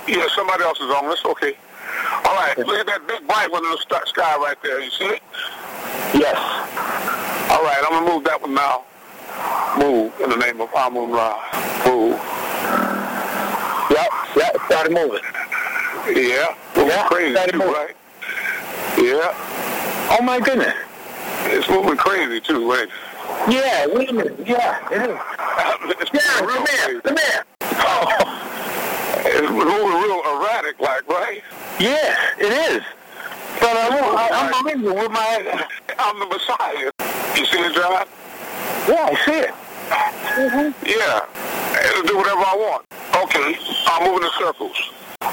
Yeah, somebody else is on this. Okay. All right. Look at that big bright one in the sky right there. You see it? Yes. All right. I'm gonna move that one now. Move in the name of Amun-Ra. Move. Yep. It started moving. Yeah. Moving crazy too, right? Yeah. Oh my goodness. It's moving crazy too, right? Yeah. Wait a minute. Yeah. It is. Come here. Oh. It's moving real erratic, like, right? Yeah, it is. But I'm moving with my... I'm the Messiah. You see it, John? Yeah, I see it. Mm-hmm. Yeah. It'll do whatever I want. Okay. I'm moving in circles.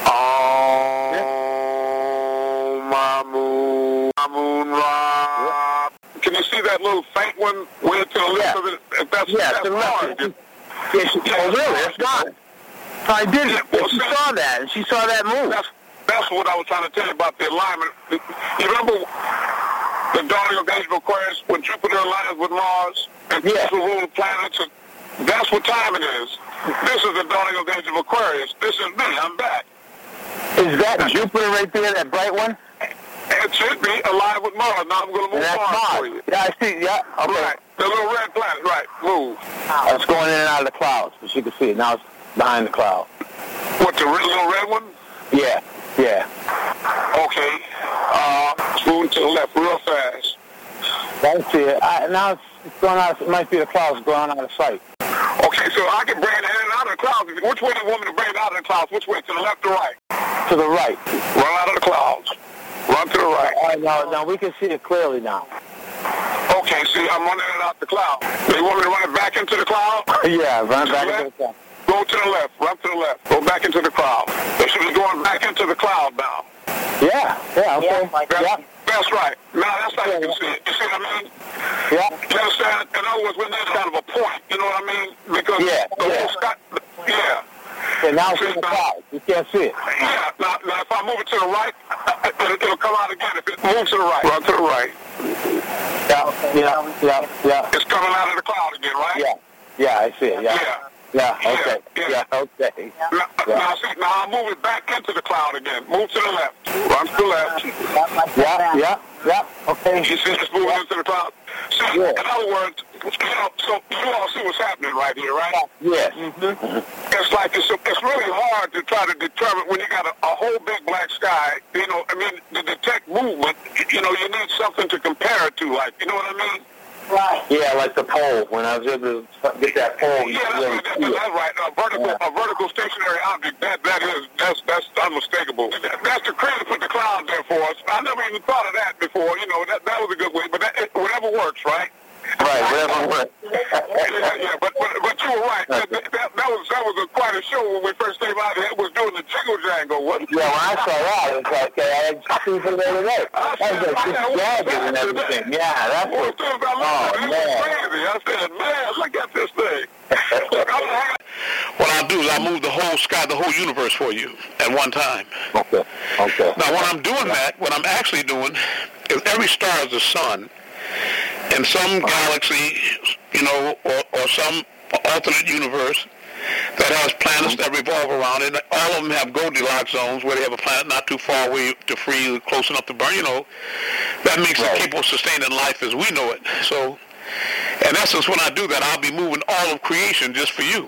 Amun-Ra. Can you see that little faint one way to the left of it? That's to the left. Really? It's gone. I did. She saw that, and she saw that move. That's what I was trying to tell you about the alignment. You remember the dawning of the age of Aquarius when Jupiter aligns with Mars and this will rule the planets? That's what time it is. This is the dawning of the age of Aquarius. This is me. I'm back. Is that Jupiter right there, that bright one? It should be aligned with Mars. Now I'm going to move Mars for you. Yeah, I see. Yeah. Okay. Right. The little red planet. Right. Move. It's going in and out of the clouds, as you can see. Now it's behind the cloud. What, the little red one? Yeah. Okay. It's moving to the left real fast. I see it. Now it's going out. It might be the clouds going out of sight. Okay, so I can bring it in and out of the clouds. Which way do you want me to bring it out of the clouds? Which way? To the left or right? To the right. Run out of the clouds. Run to the right. All right, now we can see it clearly now. Okay, see, I'm running it out the cloud. Do you want me to run it back into the cloud? Yeah, run back into the cloud. Go to the left. Run to the left. Go back into the cloud. They should be going back into the cloud now. Yeah, okay. That's right. Now that's how you can see it. You see what I mean? Yeah. You understand? In other words, when there's kind of a point, you know what I mean? Because the whole sky, And now it's in the cloud. You can't see it. Yeah. Now if I move it to the right, it'll come out again. If it moves to the right, run to the right. Yeah. It's coming out of the cloud again, right? Yeah, I see it. Yeah, okay. Now I'll move it back into the cloud again. Move to the left. Run to the left. Yeah. Okay. You see it's moving into the cloud? See, in other words, so you all see what's happening right here, right? Yes. Mm-hmm. It's like it's really hard to try to determine when you got a whole big black sky, you know, I mean, to detect movement, you know, you need something to compare it to, like, you know what I mean? Right. Yeah, like the pole. When I was able to get that pole, that's right. A vertical stationary object. That's unmistakable. That's the credit for the cloud there for us. I never even thought of that before. You know, that was a good way. But whatever works, right? Right, whatever works. But you were right. That was quite a show when we first came out. It was doing the jingle jangle, wasn't it? Yeah, when I saw that, it was like, I had seen it the other day. That was like just jagged and everything. Yeah, that's what. Oh, man. Crazy. I said, man, look at this thing. What I'll do is I'll move the whole sky, the whole universe for you at one time. Okay. Now, when I'm doing that, what I'm actually doing is every star is a sun. And some galaxy, you know, or some alternate universe that has planets that revolve around it. All of them have Goldilocks zones where they have a planet not too far away to freeze, close enough to burn, you know. That makes it capable of sustaining life as we know it. So, in essence, when I do that, I'll be moving all of creation just for you.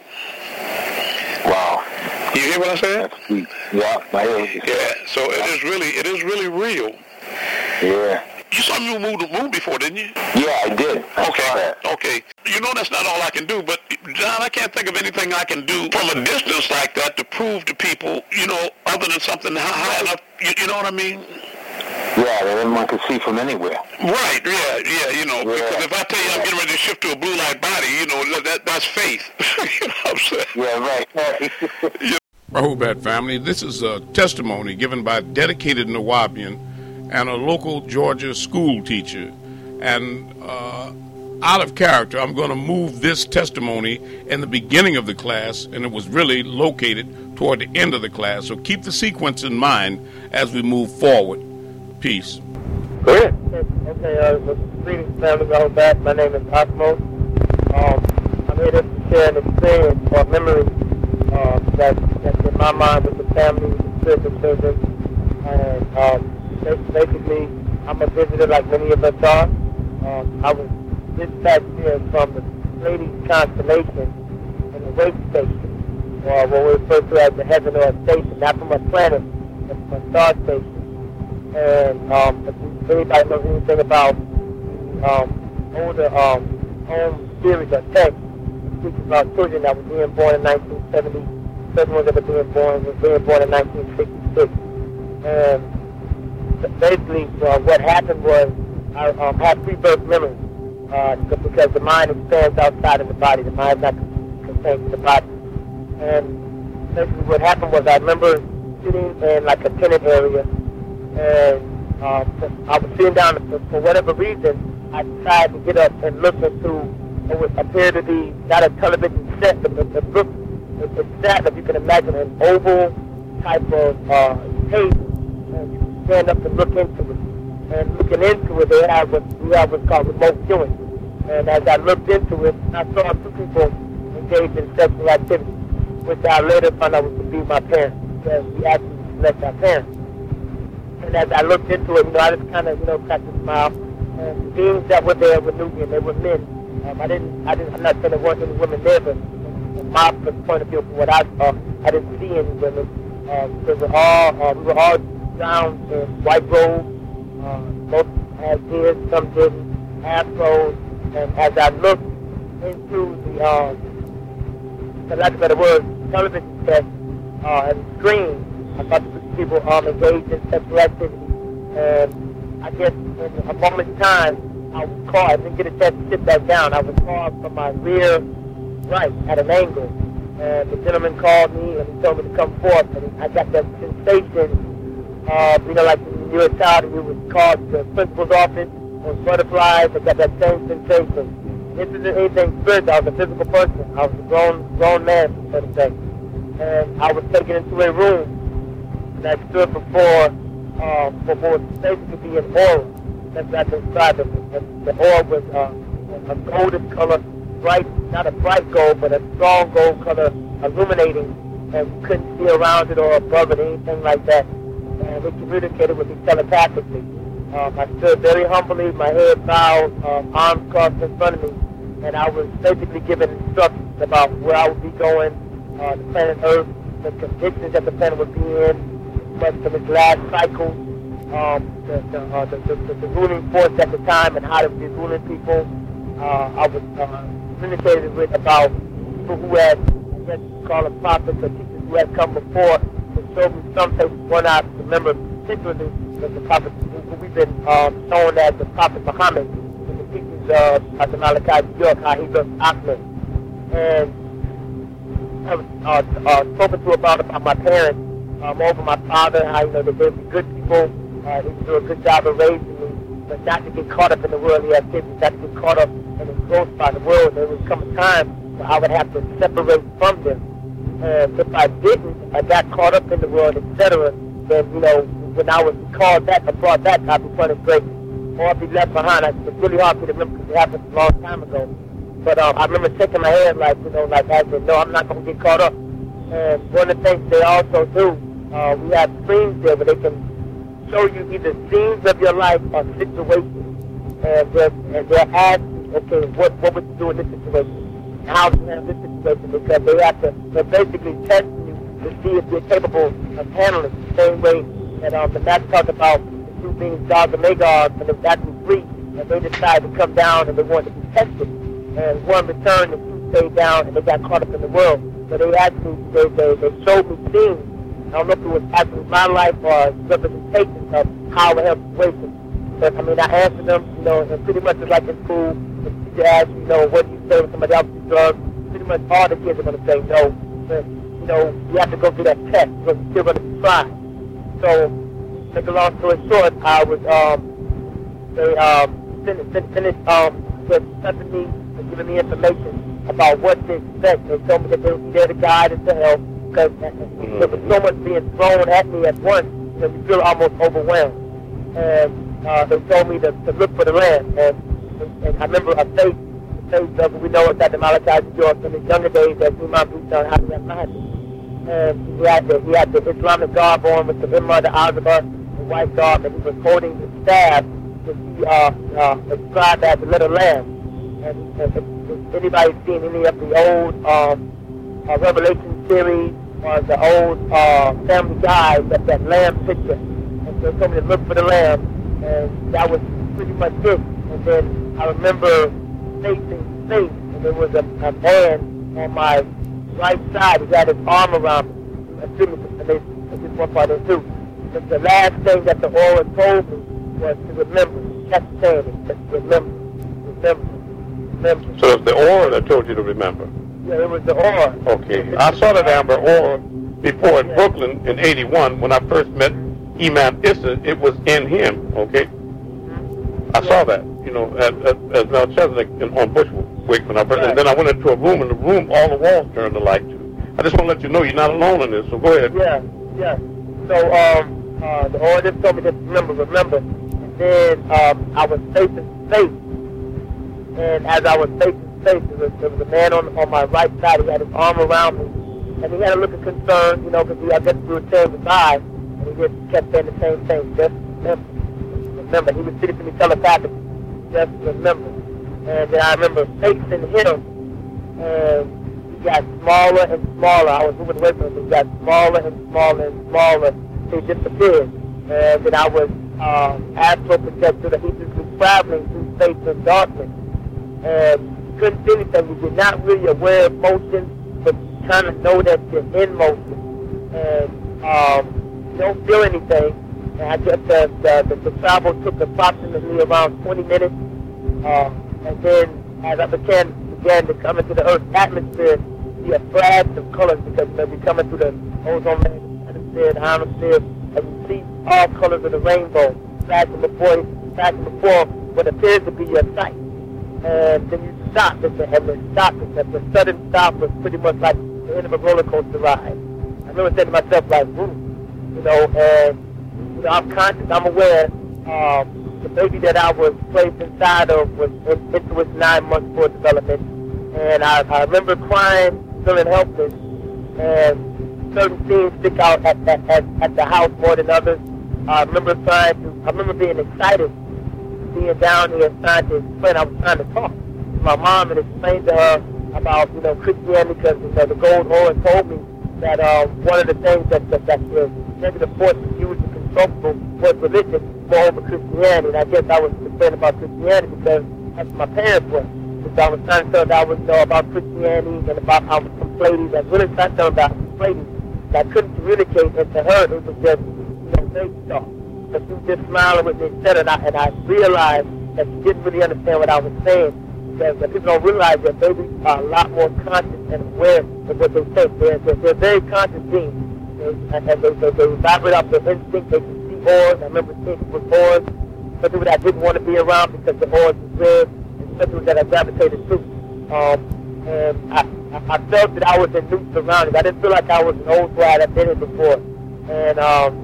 Wow. You hear what I'm saying? Yeah, I hear what you're saying. Yeah, so it is really real. Yeah. You saw me move the moon before, didn't you? Yeah, I did. Okay. You know that's not all I can do, but, John, I can't think of anything I can do from a distance like that to prove to people, you know, other than something high enough, you know what I mean? Yeah, that everyone can see from anywhere. Right, yeah, you know, because if I tell you I'm getting ready to shift to a blue light body, you know, that's faith. You know what I'm saying? Yeah, right. Rahubat family, this is a testimony given by a dedicated Nawabian and a local Georgia school teacher. And out of character, I'm going to move this testimony in the beginning of the class, and it was really located toward the end of the class. So keep the sequence in mind as we move forward. Peace. Good. Okay, greetings, family. Welcome back. My name is Osmos. I'm here to share an experience or memory that's in my mind with the family with spiritual children. And basically, I'm a visitor like many of us are. I was dispatched here from the Pleiades constellation in the wake station, what we refer to as the Heaven or Station, not from a planet, but from a star station. And if anybody knows anything about older home series or text, speaks about children that were being born in 1970, certain ones that were being born in 1966. And basically, what happened was I had pre-birth memories because the mind expands outside of the body. The mind is not contained to the body. And basically, what happened was I remember sitting in like a tenant area, and I was sitting down for whatever reason. I decided to get up and look into what would appear to be not a television set, but it's set, if you can imagine, an oval type of tape, and you can stand up and look into it. And looking into it, they have what's called remote viewing. And as I looked into it, I saw two people engaged in sexual activity, which I later found out was to be my parents, because we actually select our parents. And as I looked into it, I just kind of, cracked a smile. And the beings that were there were Nubian, they were men. I'm not saying there weren't any women there, but from my point of view, from what I saw, I didn't see any women. We were all drowned in white robes. Most had beards, some didn't, afros. And as I looked into the for lack of a better word, television set and screen, I thought people engaged in sexual activity. And I guess in a moment's time, I was called. I didn't get a chance to sit back down. I was called from my rear right at an angle. And the gentleman called me and he told me to come forth. And I got that sensation, like when you were a child and you was called to the principal's office or butterflies. I got that same sensation. This isn't anything spiritual. I was a physical person. I was a grown man, so to say. And I was taken into a room and I stood before what was basically be an aura. That's what I described it. And the aura was a golden color, bright, not a bright gold, but a strong gold color, illuminating, and you couldn't see around it or above it, anything like that. And it communicated with me telepathically. I stood very humbly, my head bowed, arms crossed in front of me, and I was basically given instructions about where I would be going, the planet Earth, the conditions that the planet would be in, much of its last cycle, the ruling force at the time and how to be ruling people. I was communicated with about people who had, I guess you call them prophets or teachers who had come before to show me some places. One I remember particularly was the prophet who we've been known as the Prophet Muhammad in the teachings of Dr. Malachi York, how he looked Ahmed. And I was spoken to about my parents, over my father, how they were good people. They do a good job of raising me, but not to get caught up in the worldly activities, not to get caught up and engrossed by the world. There would come a time where I would have to separate from them. And if I didn't, I got caught up in the world, etc., then, when I was called back or brought back, I'd be punished greatly. Or I'd be left behind. It's really hard for me to remember because it happened a long time ago. But I remember shaking my head like I said, no, I'm not going to get caught up. And one of the things they also do, we have screens there where they can show you either scenes of your life or situations. And they'll ask you, okay, what would you do in this situation? How do you handle this situation? Because they're basically testing you to see if you're capable of handling it. The same way that the Master talked about the two beings, Gog and Magog, and if that was free, and they decided to come down and they wanted to be tested. And one returned and two stayed down and they got caught up in the world. So they actually, they showed me scenes. I don't know if it was actually my life or representations of how I helped situations. But I answered them, and pretty much it's like in school, if you ask, what do you say when somebody else does drugs, pretty much all the kids are going to say no. But, you have to go through that test because you're still going to be tried. So, make a long story short, I was, they finished with testing me and giving me information about what to expect. They told me that they would be there to guide us to help because there was so much being thrown at me at once that you feel almost overwhelmed. And they told me to look for the land. And I remember a faith of we know it's Dr. Malachi York in his younger days that Imam Busan had to have magic. and he had the Islamic garb on with the Imam the Algebra, the white garb, and he was holding the staff that he described as the little lamb. And if anybody seen any of the old Revelation series or the old Family Guy, that lamb picture, and so they told me to look for the lamb, and that was pretty much it. And then I remember facing space, and there was a man on my right side. He had his arm around me. And this one part of it too. But the last thing that the aura told me was to remember. He kept saying it. Just remember. So it's the aura that told you to remember? Yeah, it was the aura. Okay. I saw that Amber aura before in Brooklyn in 81 when I first met Imam Issa. It was in him, okay? I saw that, you know, at Melchizedek on Bushwick when I first, and then I went into a room, and the room, all the walls turned the light to. I just want to let you know you're not alone in this, so go ahead. Yeah. So, the aura just told me to remember. And then I was facing space. And as I was facing space, there was a man on my right side. He had his arm around me. And he had a look of concern, you know, because I guess we were saying goodbye. And he just kept saying the same thing. Just remember. He was speaking to me telepathically. Just remember. And then I remember facing him. And he got smaller and smaller. I was moving away from him. He got smaller and smaller and smaller. He disappeared. And then I was astral projected. He just was traveling through space and darkness. And couldn't see anything. You're not really aware of motion, but you kind of know that you're in motion. And you don't feel anything. And I guess the travel took approximately around 20 minutes. And then as I began to come into the Earth's atmosphere, see a flash of colors because we're coming through the ozone layer, atmosphere, the ionosphere, and you see all colors of the rainbow flashing before what appears to be your sight. And then you stop, and the sudden stop was pretty much like the end of a roller coaster ride. I remember saying to myself, like, you know, and you know, I'm conscious, I'm aware. The baby that I was placed inside of was into its 9 months for development, and I remember crying, feeling helpless, and certain scenes stick out at the house more than others. I remember being excited, being down here trying to explain. I was trying to talk to my mom and explain to her about, you know, Christianity, because, you know, the gold aura told me that one of the things that the negative forces used to control people was religion more over Christianity. And I guess I was concerned about Christianity because that's what my parents were. Because I was trying to tell them that I would know about Christianity and about how some ladies. I was really trying to tell them about some ladies that I couldn't communicate, and to her it was just, you know, very soft. But she was just smiling with me, etc. And I realized that she didn't really understand what I was saying. Because people don't realize that babies are a lot more conscious and aware of what they think. They're very conscious beings. And they vibrate off their instinct. They can see auras. I remember seeing people with auras. Some people that I didn't want to be around because the auras was red. And some people that I gravitated to. And I felt that I was in new surroundings. I didn't feel like I was an old guy that did it before. And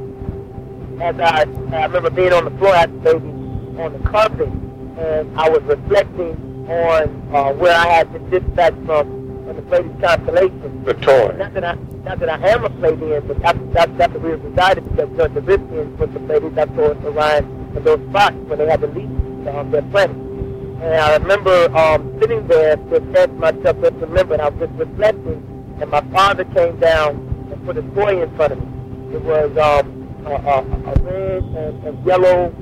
as I remember being on the floor at the baby on the carpet, and I was reflecting on where I had been dispatched from the Pleiades constellation. The toy. Not that I am a Pleiadian, but that's where we resided, because the Riskians was the Pleiades. I saw Orion and those spots when they had to leave their planet. And I remember sitting there, just said to myself, just remember, and I was just reflecting, and my father came down and put a toy in front of me. It was a red and yellow,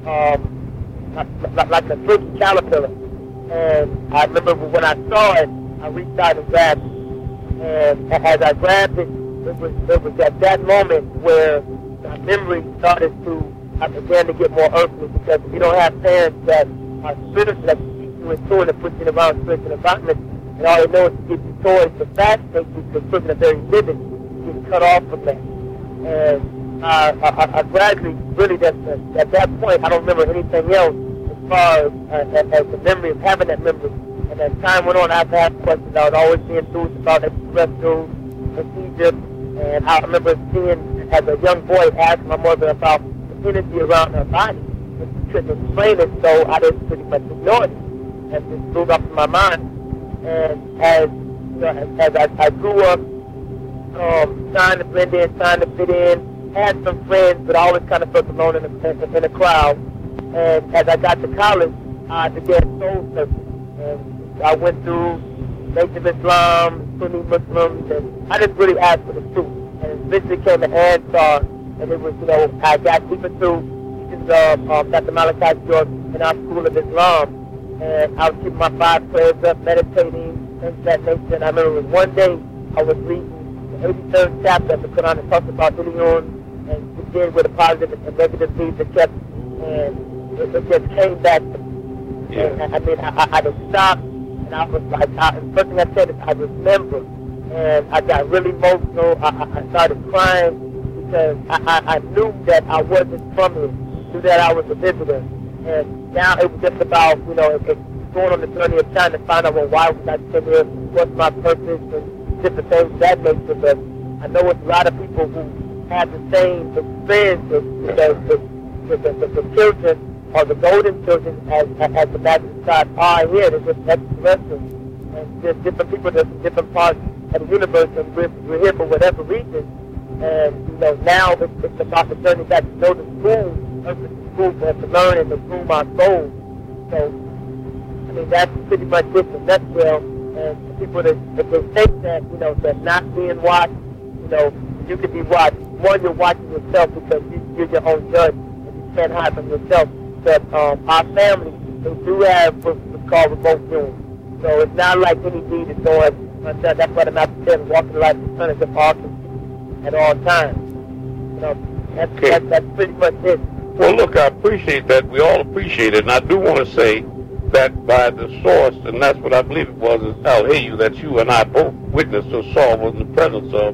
like a turkey caterpillar. And I remember when I saw it, I reached out and grabbed it. And as I grabbed it, it was at that moment where my memory started to, I began to get more earthly, because if you don't have parents that are spiritual, that keep you in tune and push you around spiritual environments, and all they know is to give you toys to fascinate you, because children are very vivid, you get cut off from that. And I gradually, really, at that point, I don't remember anything else as far as the memory of having that memory. And as time went on, I've had questions. I would always be enthused about extraterrestrials in Egypt. And I remember seeing, as a young boy, ask my mother about the energy around her body. And she couldn't explain it, so I just pretty much ignored it. And it just blew up in my mind. And as I grew up trying to blend in, trying to fit in. Had some friends, but I always kind of felt alone in the crowd. And as I got to college, I began soul searching. And I went through Nation of Islam, Sunni Muslims, and I just really asked for the truth. And eventually came an Ansar, and it was, I got even through Dr. Malachi George in our School of Islam. And I was keeping my 5 prayers up, meditating, things of that nature. And I remember one day I was reading the 83rd chapter of the Quran that talks about Ilion and began with a positive and negative deeds that kept, and it just came back to me. Yeah. And I just stopped, and I was like, the first thing I said is I remember. And I got really emotional. I started crying because I knew that I wasn't from here. I knew that I was a visitor. And now it was just about, going on the journey of trying to find out, why was I still here, what's my purpose, and different things of that nature. But I know it's a lot of people who have the same experiences because the children or the golden children, as the Master God are here. They're just extraterrestrials. And there's different people that's in different parts of the universe, and we're here for whatever reason. And, now it's about the journey back to know the school, to learn and to groom our souls. So, that's pretty much it in a nutshell. And people that if they think that, they're not being watched, you could be watched. One, you're watching yourself because you're your own judge, and you can't hide from yourself. But our family, they do have what's called remote viewing. So it's not like any deed is going undone. That's why the Master said, walking the life of the Son is all at all times. That's pretty much it. Well, look, I appreciate that. We all appreciate it. And I do want to say that by the source, and that's what I believe it was, is Al-Hayu, that you and I both witnessed or saw was in the presence of,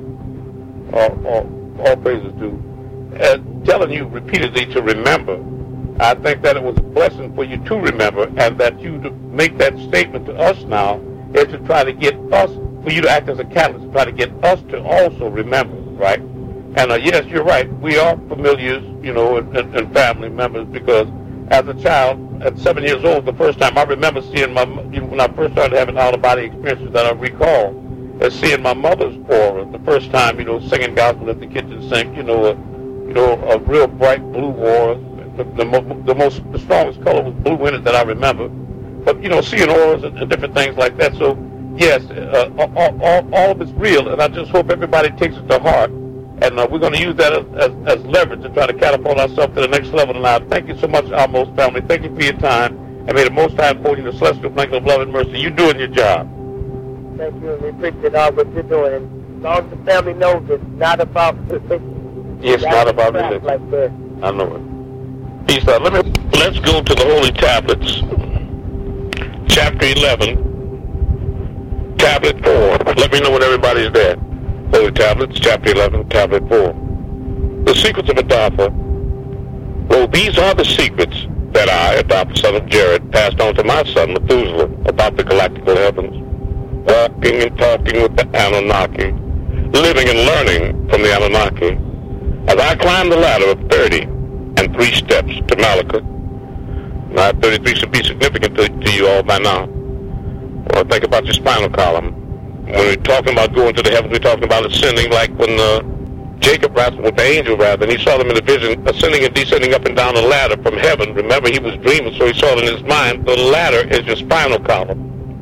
all praises to, telling you repeatedly to remember. I think that it was a blessing for you to remember, and that you to make that statement to us now is to try to get us, for you to act as a catalyst, to try to get us to also remember, right? And yes, you're right. We are familiars, and family members, because as a child, at 7 years old, the first time I remember seeing when I first started having out-of-body experiences that I recall, as seeing my mother's aura the first time, singing gospel at the kitchen sink, a real bright blue aura. The strongest color was blue in it that I remember. But, seeing auras and different things like that. So, yes, all of it's real, and I just hope everybody takes it to heart. And we're going to use that as leverage to try to catapult ourselves to the next level. And I thank you so much, our Most family. Thank you for your time. And may the Most High afford you the celestial blanket of love and mercy. You're doing your job. Thank you. We appreciate all what you're doing. And as long as the family knows it's not about religion. It's not about religion. Like that. I know it. Peace out. Let's go to the Holy Tablets. Chapter 11. Tablet 4. Let me know when everybody's there. Holy Tablets, Chapter 11, Tablet 4. The Secrets of Adapa. Well, these are the secrets that I, Adapa, son of Jared, passed on to my son, Methuselah, about the galactical heavens, walking and talking with the Anunnaki, living and learning from the Anunnaki, as I climbed the ladder of 30 and 3 steps to Malacca. Now, 33 should be significant to you all by now. Well, think about your spinal column. When we're talking about going to the heavens, we're talking about ascending, like when Jacob wrestled with the angel, and he saw them in the vision, ascending and descending up and down the ladder from heaven. Remember, he was dreaming, so he saw it in his mind. The ladder is your spinal column.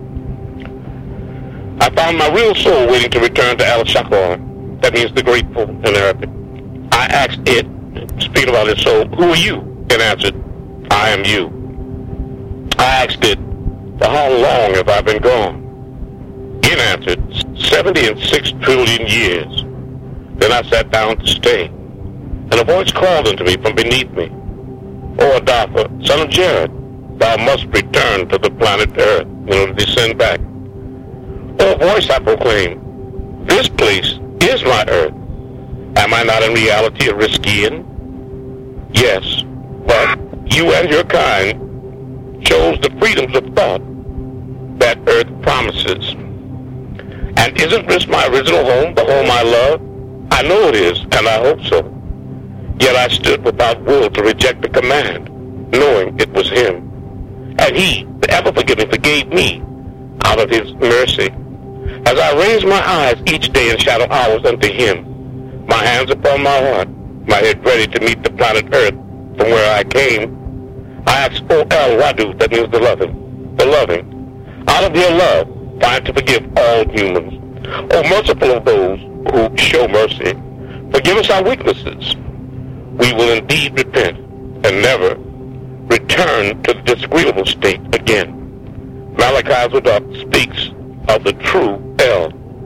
I found my real soul waiting to return to Al-Shakor. That means the grateful in Arabic. I asked it, speaking about its soul, who are you? It answered, I am you. I asked it, for how long have I been gone? It answered, 76 trillion years. Then I sat down to stay, and a voice called unto me from beneath me, O Adapa, son of Jared, thou must return to the planet Earth in order to descend back. O voice, I proclaim, this place is my Earth. Am I not in reality a Riskian? Yes, but you and your kind chose the freedoms of thought that Earth promises. And isn't this my original home, the home I love? I know it is, and I hope so. Yet I stood without will to reject the command, knowing it was him. And he, the ever-forgiving, forgave me out of his mercy. As I raise my eyes each day in shadow hours unto him, my hands upon my heart, my head ready to meet the planet Earth from where I came, I ask, O El Wadud, that means the loving, out of your love, find to forgive all humans. O merciful of those who show mercy, forgive us our weaknesses. We will indeed repent and never return to the disagreeable state again. Malachi Zadok speaks of the true El.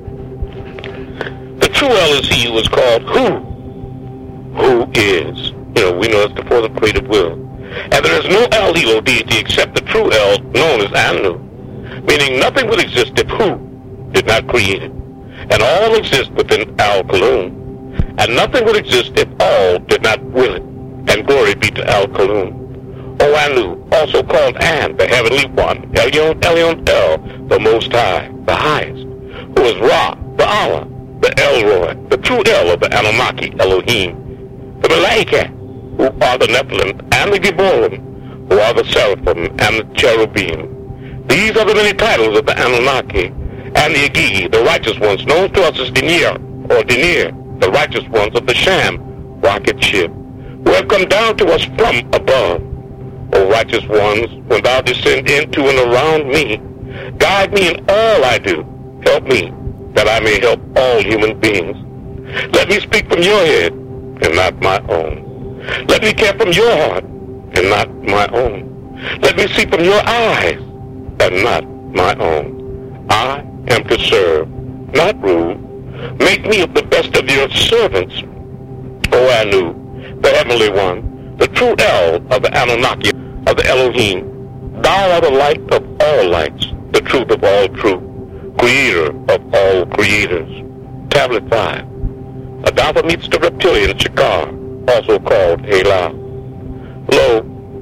The true El is he who is called who is. We know it's before the creative will. And there is no El Elo deity except the true El, known as Anu, meaning nothing would exist if who did not create it. And all exist within Al-Kalun. And nothing would exist if all did not will it. And glory be to Al-Kalun. O Anu, also called An, the heavenly one, Elyon, El, the Most High, the highest, who is Ra, the Allah, the Elroy, the true El of the Anunnaki, Elohim, the Malaika, who are the Nephilim, and the Giborim, who are the Seraphim and the Cherubim. These are the many titles of the Anunnaki, and the Agigi, the righteous ones, known to us as Denir, the righteous ones of the Sham, rocket ship, who have come down to us from above. O righteous ones, when thou descend into and around me, guide me in all I do. Help me, that I may help all human beings. Let me speak from your head, and not my own. Let me care from your heart, and not my own. Let me see from your eyes, and not my own. I am to serve, not rule. Make me of the best of your servants. O Anu, the heavenly one, the true El of the Anunnaki, of the Elohim, thou art the light of all lights, the truth of all truth, creator of all creators. Tablet 5. Adapa meets the reptilian Shakar, also called Hela. Lo,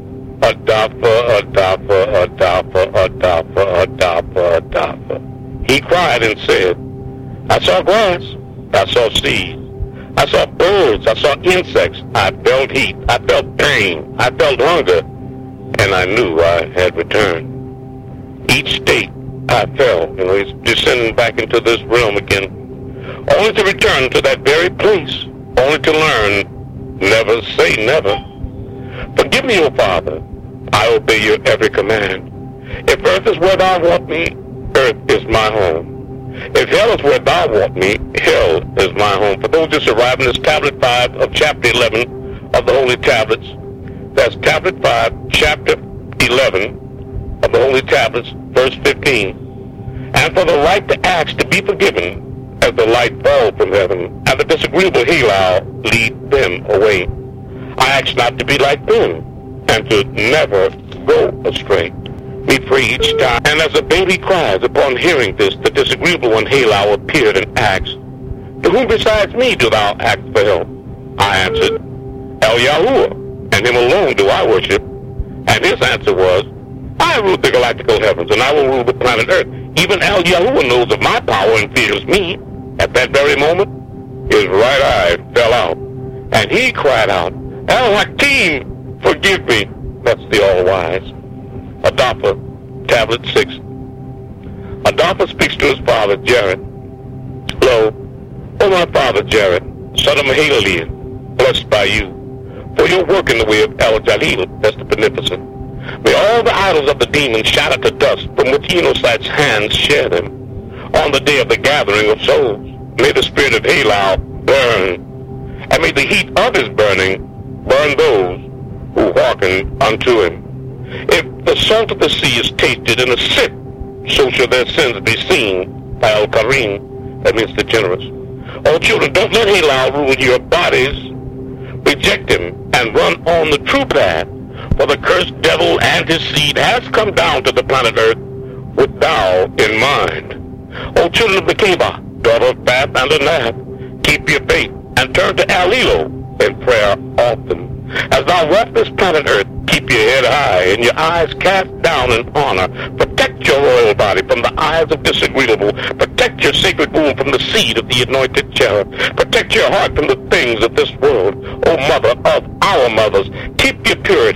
Adapa. He cried and said, I saw grass, I saw seeds, I saw birds, I saw insects, I felt heat, I felt pain, I felt hunger, and I knew I had returned. Each state I fell, he's descending back into this realm again, only to return to that very place, only to learn, never say never. Forgive me, O Father, I obey your every command. If earth is where thou want me, earth is my home. If hell is where thou want me, hell is my home. For those just arriving, this tablet 5 of chapter 11 of the Holy Tablets. That's tablet 5, chapter 11 of the Holy Tablets, verse 15. And for the right to ask to be forgiven, as the light fall from heaven, and the disagreeable Halal lead them away. I ask not to be like them, and to never go astray. Be free each time. And as a baby cries upon hearing this, the disagreeable one Halal appeared and asked, To whom besides me do thou ask for help? I answered, El Yahuwah, and him alone do I worship. And his answer was, I rule the galactical heavens, and I will rule the planet Earth. Even El Yahuwah knows of my power and fears me. At that very moment, his right eye fell out, and he cried out, El Hakim, forgive me. That's the all-wise. Adapa, tablet 6. Adapa speaks to his father, Jared. Lo, O my father, Jared, son of Mahalalel, blessed by you, for your work in the way of El Jalil, that's the beneficent. May all the idols of the demons shatter to dust, from which Enocyte's hands share them. On the day of the gathering of souls, may the spirit of Halal burn, and may the heat of his burning burn those who hearken unto him. If the salt of the sea is tasted in a sip, so shall their sins be seen by Al-Karim, that means the generous. Oh, children, don't let Halal rule your bodies. Reject him and run on the true path, for the cursed devil and his seed has come down to the planet Earth with thou in mind. O children of the Keba, daughter of Bath and Anath, keep your faith and turn to Al-Elo in prayer often. As thou walk this planet Earth, keep your head high and your eyes cast down in honor. Protect your royal body from the eyes of disagreeable. Protect your sacred womb from the seed of the anointed cherub. Protect your heart from the things of this world. O mother of our mothers, keep your purity,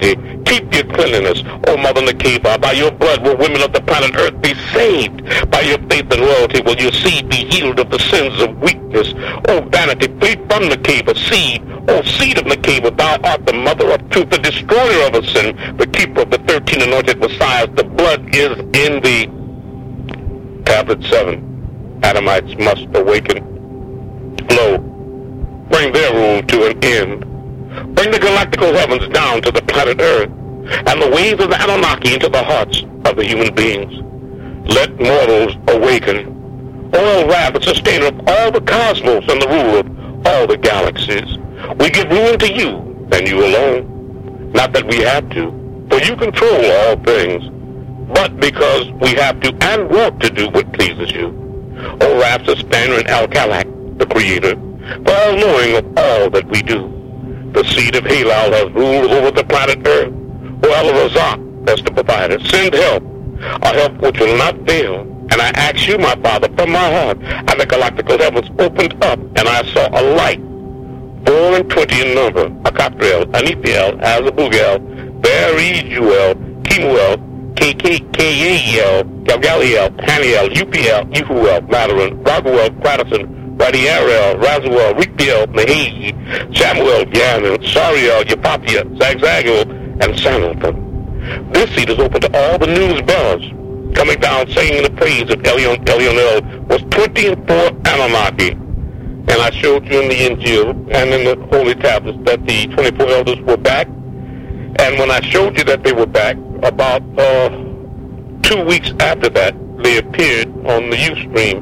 Keep your cleanliness, O Mother Nakeba. By your blood will women of the planet Earth be saved. By your faith and royalty will your seed be healed of the sins of weakness. O vanity, flee from Nakeba. Seed, O seed of Nakeba, thou art the mother of truth, the destroyer of a sin, the keeper of the 13 anointed messiahs. The blood is in thee. Tablet 7. Adamites must awaken. Lo, bring their rule to an end. Bring the galactical heavens down to the planet Earth, and the waves of the Anunnaki into the hearts of the human beings. Let mortals awaken. O Ra, the sustainer of all the cosmos and the ruler of all the galaxies. We give rule to you, and you alone. Not that we have to, for you control all things, but because we have to and want to do what pleases you. O Ra, sustainer and Al-Kalak, the creator, the all-knowing of all that we do. The seed of Halal has ruled over the planet Earth. O Al-Razak, that's the provider, send help, a help which will not fail. And I ask you, my Father, from my heart, and the galactical heavens opened up, and I saw a light, 4 and 20 in number, a Capriel, Anithiel, Azabugel, Berijuel, Kimuel, Kael, Galgaliel, Haniel, Upiel, Uhuel, Madarin, Raguel, Quadison, Radiarel, Razuel, Ripiel, Nahi, Samuel, Gannon, Sariel, Yapapia, Zagzaguel, and Sanalton. This seat is open to all the news bearers. Coming down singing the praise of Elionel was 24 Anunnaki. And I showed you in the Injil and in the Holy Tablets that the 24 elders were back. And when I showed you that they were back, about 2 weeks after that, they appeared on the Ustream,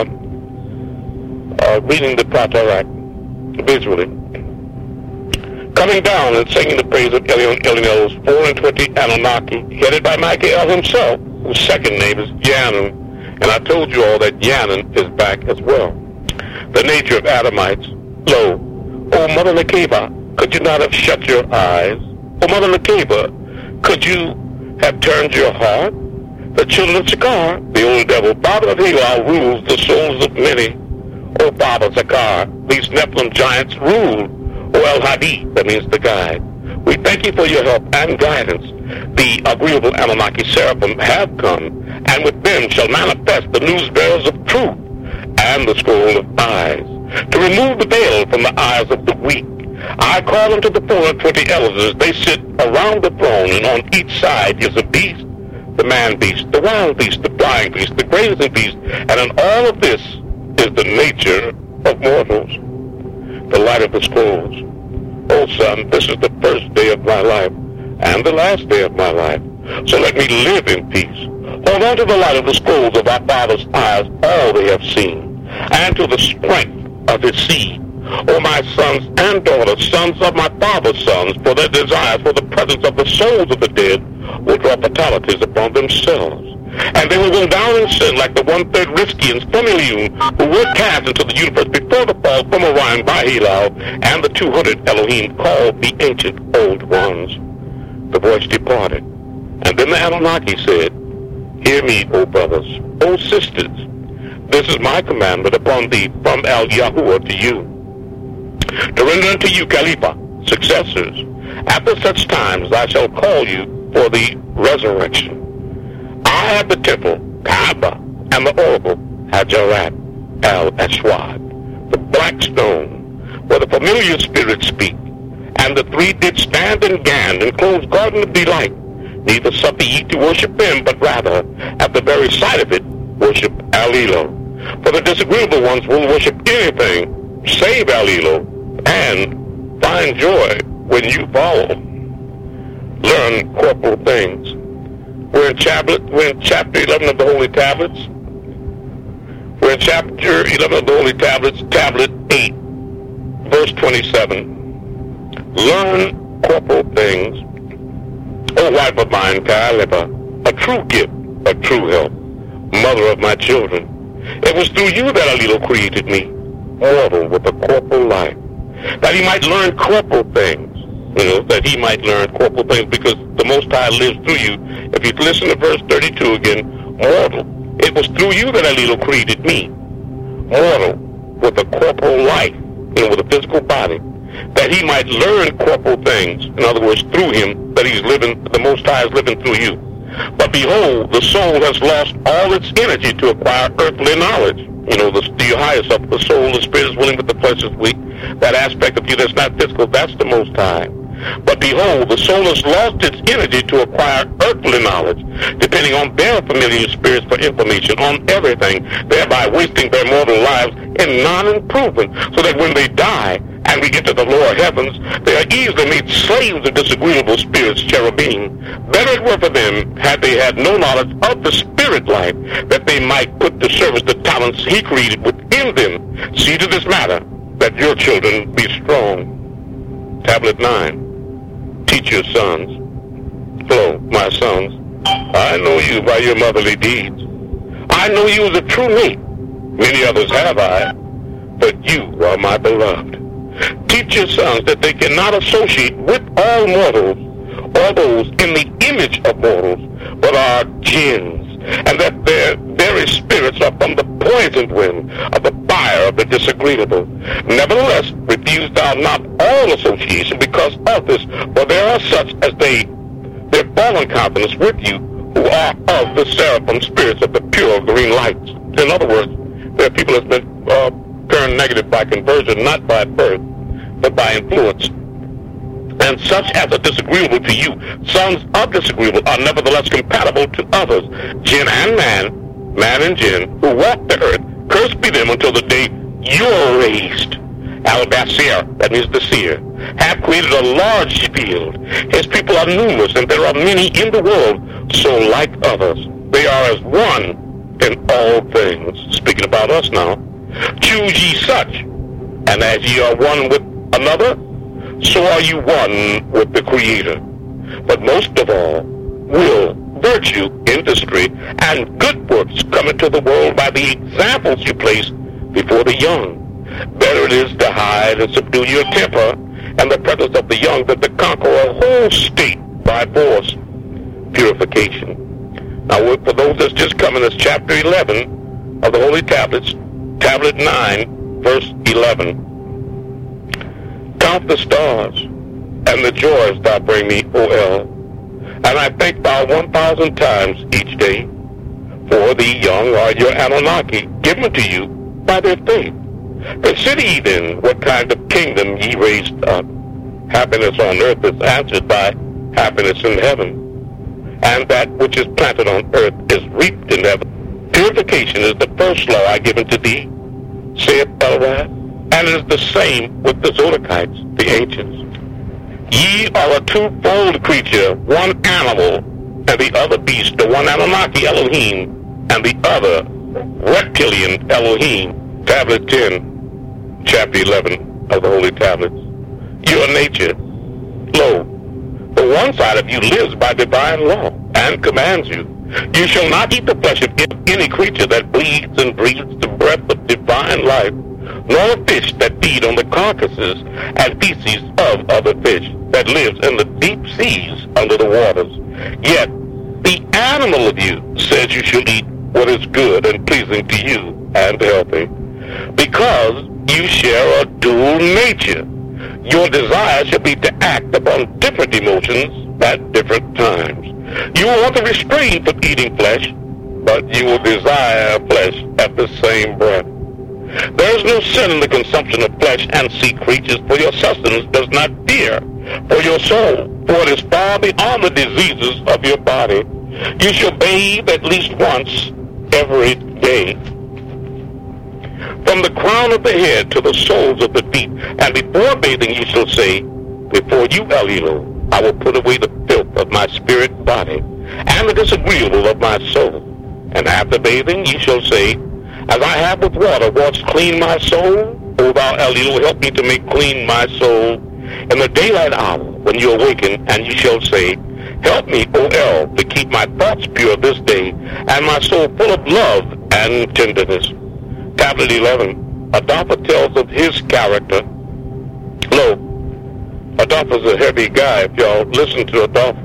reading the Patarak visually. Coming down and singing the praise of Elionel's 4 and 20 Anunnaki, headed by Michael himself, whose second name is Yanun. And I told you all that Yanun is back as well. The nature of Adamites. Lo, O Mother Nakeba, could you not have shut your eyes? O Mother Nakeba, could you have turned your heart? The children of Sakar, the old devil, Baba of Halal, rules the souls of many. O Baba Sakar, these Nephilim giants rule. O El Hadi, that means the guide. We thank you for your help and guidance. The agreeable Anunnaki seraphim have come, and with them shall manifest the news bearers of truth and the scroll of eyes, to remove the veil from the eyes of the weak. I call unto the 420 elders. They sit around the throne, and on each side is a beast, the man beast, the wild beast, the flying beast, the grazing beast, and in all of this is the nature of mortals. The light of the scrolls. O son, this is the first day of my life, and the last day of my life. So let me live in peace. Hold on to the light of the scrolls of our father's eyes, all they have seen, and to the strength of his seed. O my sons and daughters, sons of my father's sons, for their desires for the presence of the souls of the dead will draw fatalities upon themselves. And they will go down in sin like the 1/3 Riskians from Ilium, who were cast into the universe before the fall from Orion by Halal, and the 200 Elohim called the ancient old ones. The voice departed, and then the Anunnaki said, Hear me, O brothers, O sisters, this is my commandment upon thee from Al-Yahuwah to you, to render unto you Khalifa, successors. After such times I shall call you for the resurrection. I have the temple, Kaaba, and the oracle, Hajarat al-Aswad, the black stone, where the familiar spirits speak, and the three did stand in Gan, enclosed garden of delight. Neither suffer ye to worship him, but rather, at the very sight of it, worship Al-Elo. For the disagreeable ones will worship anything, save Al-Elo, and find joy when you follow. Learn corporal things. We're in chapter 11 of the Holy Tablets. We're in chapter 11 of the Holy Tablets, tablet 8, verse 27. Learn corporal things. O wife of mine, Kaaliba, a true gift, a true help, mother of my children. It was through you that Alilo created me, mortal with a corporal life, that he might learn corporal things. That he might learn corporal things, because the Most High lives through you. If you listen to verse 32 again, mortal. It was through you that Alilo created me, mortal with a corporal life, with a physical body, that he might learn corporal things. In other words, through him, that he's living, the Most High is living through you. But behold, the soul has lost all its energy to acquire earthly knowledge. You know, the higher self, the soul, the spirit is willing, but the flesh is weak. That aspect of you that's not physical, that's the Most High. But behold, the soul has lost its energy to acquire earthly knowledge, depending on their familiar spirits for information on everything, thereby wasting their mortal lives in non-improvement, so that when they die and we get to the lower heavens, they are easily made slaves of disagreeable spirits, cherubim. Better it were for them had they had no knowledge of the spirit life, that they might put to service the talents he created within them. See to this matter, that your children be strong. Tablet 9. Teach your sons. Hello, my sons. I know you by your motherly deeds. I know you as a true mate. Many others have I, but you are my beloved. Teach your sons that they cannot associate with all mortals, or those in the image of mortals, but are jinns, and that their very spirits are from the poisoned wind of the fire of the disagreeable. Nevertheless, refuse thou not all association because of this, for there are such as their fallen confidence with you, who are of the seraphim spirits of the pure green lights. In other words, there are people that's been turned negative by conversion, not by birth, but by influence. And such as are disagreeable to you, sons of disagreeable, are nevertheless compatible to others, jinn and man, man and jinn, who walk the earth. Cursed be them until the day you are raised. Al-Basir, that means the seer, have created a large field. His people are numerous, and there are many in the world, so like others. They are as one in all things. Speaking about us now. Choose ye such, and as ye are one with another, so are you one with the Creator. But most of all, will, virtue, industry, and good works come into the world by the examples you place before the young. Better it is to hide and subdue your temper and the presence of the young than to conquer a whole state by force. Purification. Now, for those that's just coming, it's chapter 11 of the Holy Tablets, tablet 9, verse 11. Count the stars and the joys thou bring me, O El, and I thank thou 1,000 times each day, for the young are your Anunnaki, given to you by their faith. Consider ye then what kind of kingdom ye raised up. Happiness on earth is answered by happiness in heaven, and that which is planted on earth is reaped in heaven. Purification is the first law I give unto thee, saith Elrod, and it is the same with the Zodiakites, the ancients. Ye are a twofold creature, one animal, and the other beast, the one Anunnaki Elohim, and the other reptilian Elohim. Tablet 10, chapter 11 of the Holy Tablets. Your nature, lo, the one side of you lives by divine law, and commands you. You shall not eat the flesh of any creature that bleeds and breathes the breath of divine life, nor fish that feed on the carcasses and feces of other fish that lives in the deep seas under the waters. Yet the animal of you says you shall eat what is good and pleasing to you and healthy, because you share a dual nature. Your desire shall be to act upon different emotions at different times. You will want to refrain from eating flesh, but you will desire flesh at the same breath. There is no sin in the consumption of flesh and sea creatures, for your sustenance does not fear for your soul, for it is far beyond the diseases of your body. You shall bathe at least once every day, from the crown of the head to the soles of the feet, and before bathing you shall say, before you, Elilo, I will put away the filth of my spirit body, and the disagreeable of my soul. And after bathing you shall say, as I have with water washed clean my soul, O thou Elilo, help me to make clean my soul in the daylight hour when you awaken, and you shall say, help me, O El, to keep my thoughts pure this day, and my soul full of love and tenderness. Tablet 11. Adolpha tells of his character. Lo, Adolpha's a heavy guy. If y'all listen to Adolpha,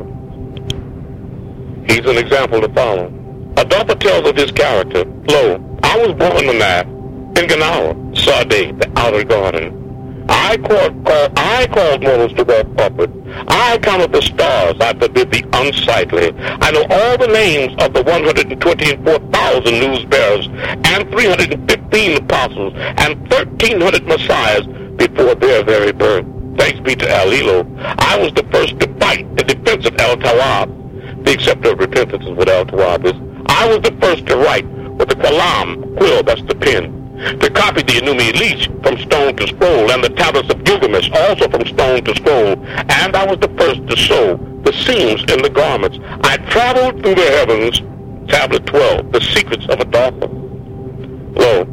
he's an example to follow. Adolpha tells of his character. Lo, I was born in Ganawa, Sade, the outer garden. I called mortals to walk upward. I counted the stars. I forbid the unsightly. I know all the names of the 124,000 news bearers and 315 apostles and 1,300 messiahs before their very birth. Thanks be to Al-Elo. I was the first to fight in defense of Al-Tawab. The acceptor of repentance is what Al-Tawab is. I was the first to write with the Kalam quill, that's the pen, to copy the Enumi Elish from stone to scroll, and the tablets of Gilgamesh also from stone to scroll. And I was the first to sew the seams in the garments. I traveled through the heavens, tablet 12, the secrets of Adolpha. Lo,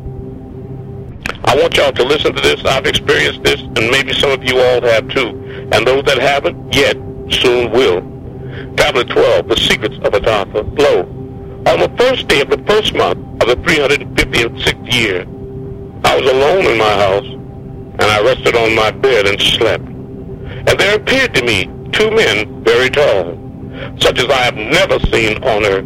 I want y'all to listen to this. I've experienced this, and maybe some of you all have too. And those that haven't yet soon will. Tablet 12, the secrets of Adolpha. Lo, on the first day of the first month of the 356th year, I was alone in my house, and I rested on my bed and slept. And there appeared to me two men very tall, such as I have never seen on earth.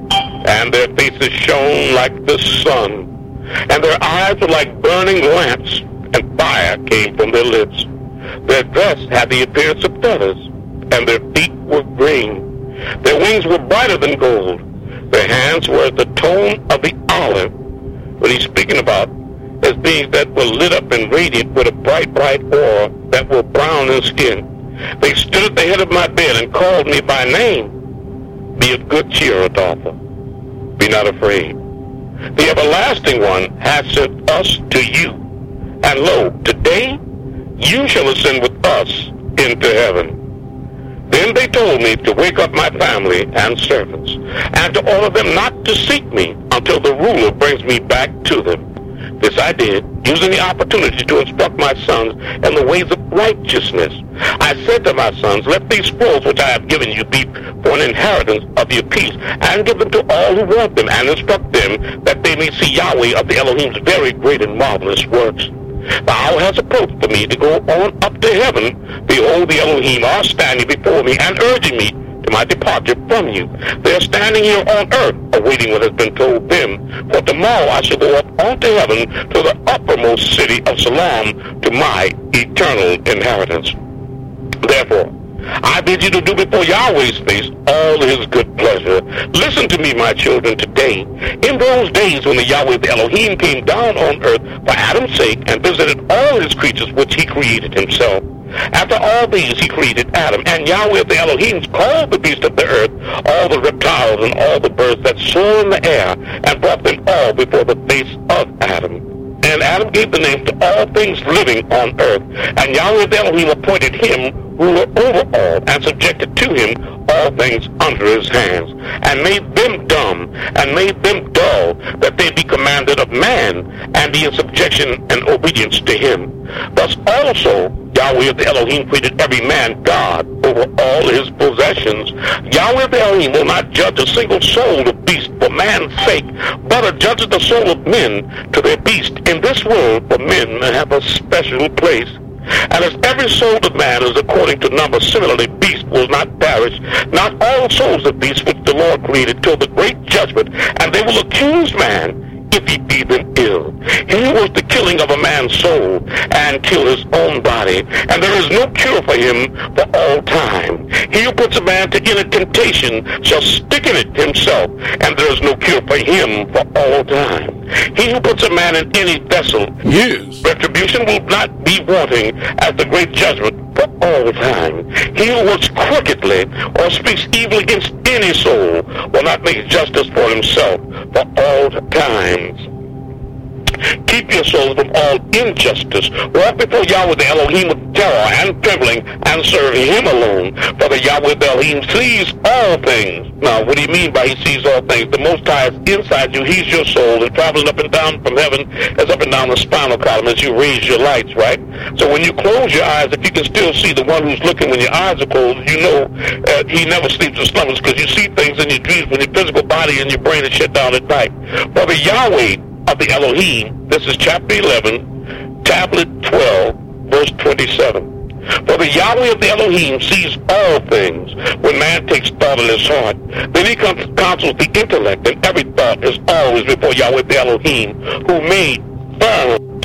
And their faces shone like the sun, and their eyes were like burning lamps, and fire came from their lips. Their dress had the appearance of feathers, and their feet were green. Their wings were brighter than gold. Their hands were the tone of the olive. What he's speaking about as beings that were lit up and radiant with a bright, bright aura that were brown in skin. They stood at the head of my bed and called me by name. Be of good cheer, Adolpha. Be not afraid. The everlasting one hath sent us to you. And lo, today you shall ascend with us into heaven. Then they told me to wake up my family and servants, and to order them not to seek me until the ruler brings me back to them. This I did, using the opportunity to instruct my sons in the ways of righteousness. I said to my sons, let these scrolls which I have given you be for an inheritance of your peace, and give them to all who want them, and instruct them that they may see Yahweh of the Elohim's very great and marvelous works. The hour has approached for me to go on up to heaven. Behold, the Elohim are standing before me and urging me to my departure from you. They are standing here on earth, awaiting what has been told them. For tomorrow I shall go up onto heaven to the uppermost city of Salam, to my eternal inheritance. Therefore, I bid you to do before Yahweh's face all his good pleasure. Listen to me, my children, today. In those days when the Yahweh the Elohim came down on earth for Adam's sake and visited all his creatures which he created himself. After all these he created Adam, and Yahweh the Elohim called the beasts of the earth, all the reptiles and all the birds that soar in the air, and brought them all before the face of Adam. And Adam gave the name to all things living on earth. And Yahweh the Elohim appointed him ruler over all, and subjected to him all things under his hands, and made them dumb, and made them dull, that they be commanded of man, and be in subjection and obedience to him. Thus also Yahweh the Elohim created every man God over all his possessions. Yahweh the Elohim will not judge a single soul of beast for man's sake, but judges the soul of men to their beast. In this world, for men have a special place. And as every soul of man is according to number, similarly beast will not perish, not all souls of beasts which the Lord created, till the great judgment, and they will accuse man if he be them ill. He was the killing of a man's soul, and kill his own body, and there is no cure for him for all time. He who puts a man to any temptation shall stick in it himself, and there is no cure for him for all time. He who puts a man in any vessel, Yes. retribution will not be wanting at the great judgment for all time. He who works crookedly or speaks evil against any soul will not make justice for himself for all times. Keep your souls from all injustice. Walk before Yahweh the Elohim with terror and trembling, and serve him alone. For the Yahweh the Elohim sees all things. Now, what do you mean by he sees all things? The Most High is inside you. He's your soul, and traveling up and down from heaven is up and down the spinal column as you raise your lights, right? So when you close your eyes, if you can still see the one who's looking when your eyes are closed, you know he never sleeps or slumbers, because you see things in your dreams when your physical body and your brain is shut down at night. For the Yahweh of the Elohim, this is chapter 11, tablet 12, verse 27. For the Yahweh of the Elohim sees all things when man takes thought in his heart. Then he counsels the intellect, and every thought is always before Yahweh the Elohim, who made the earth.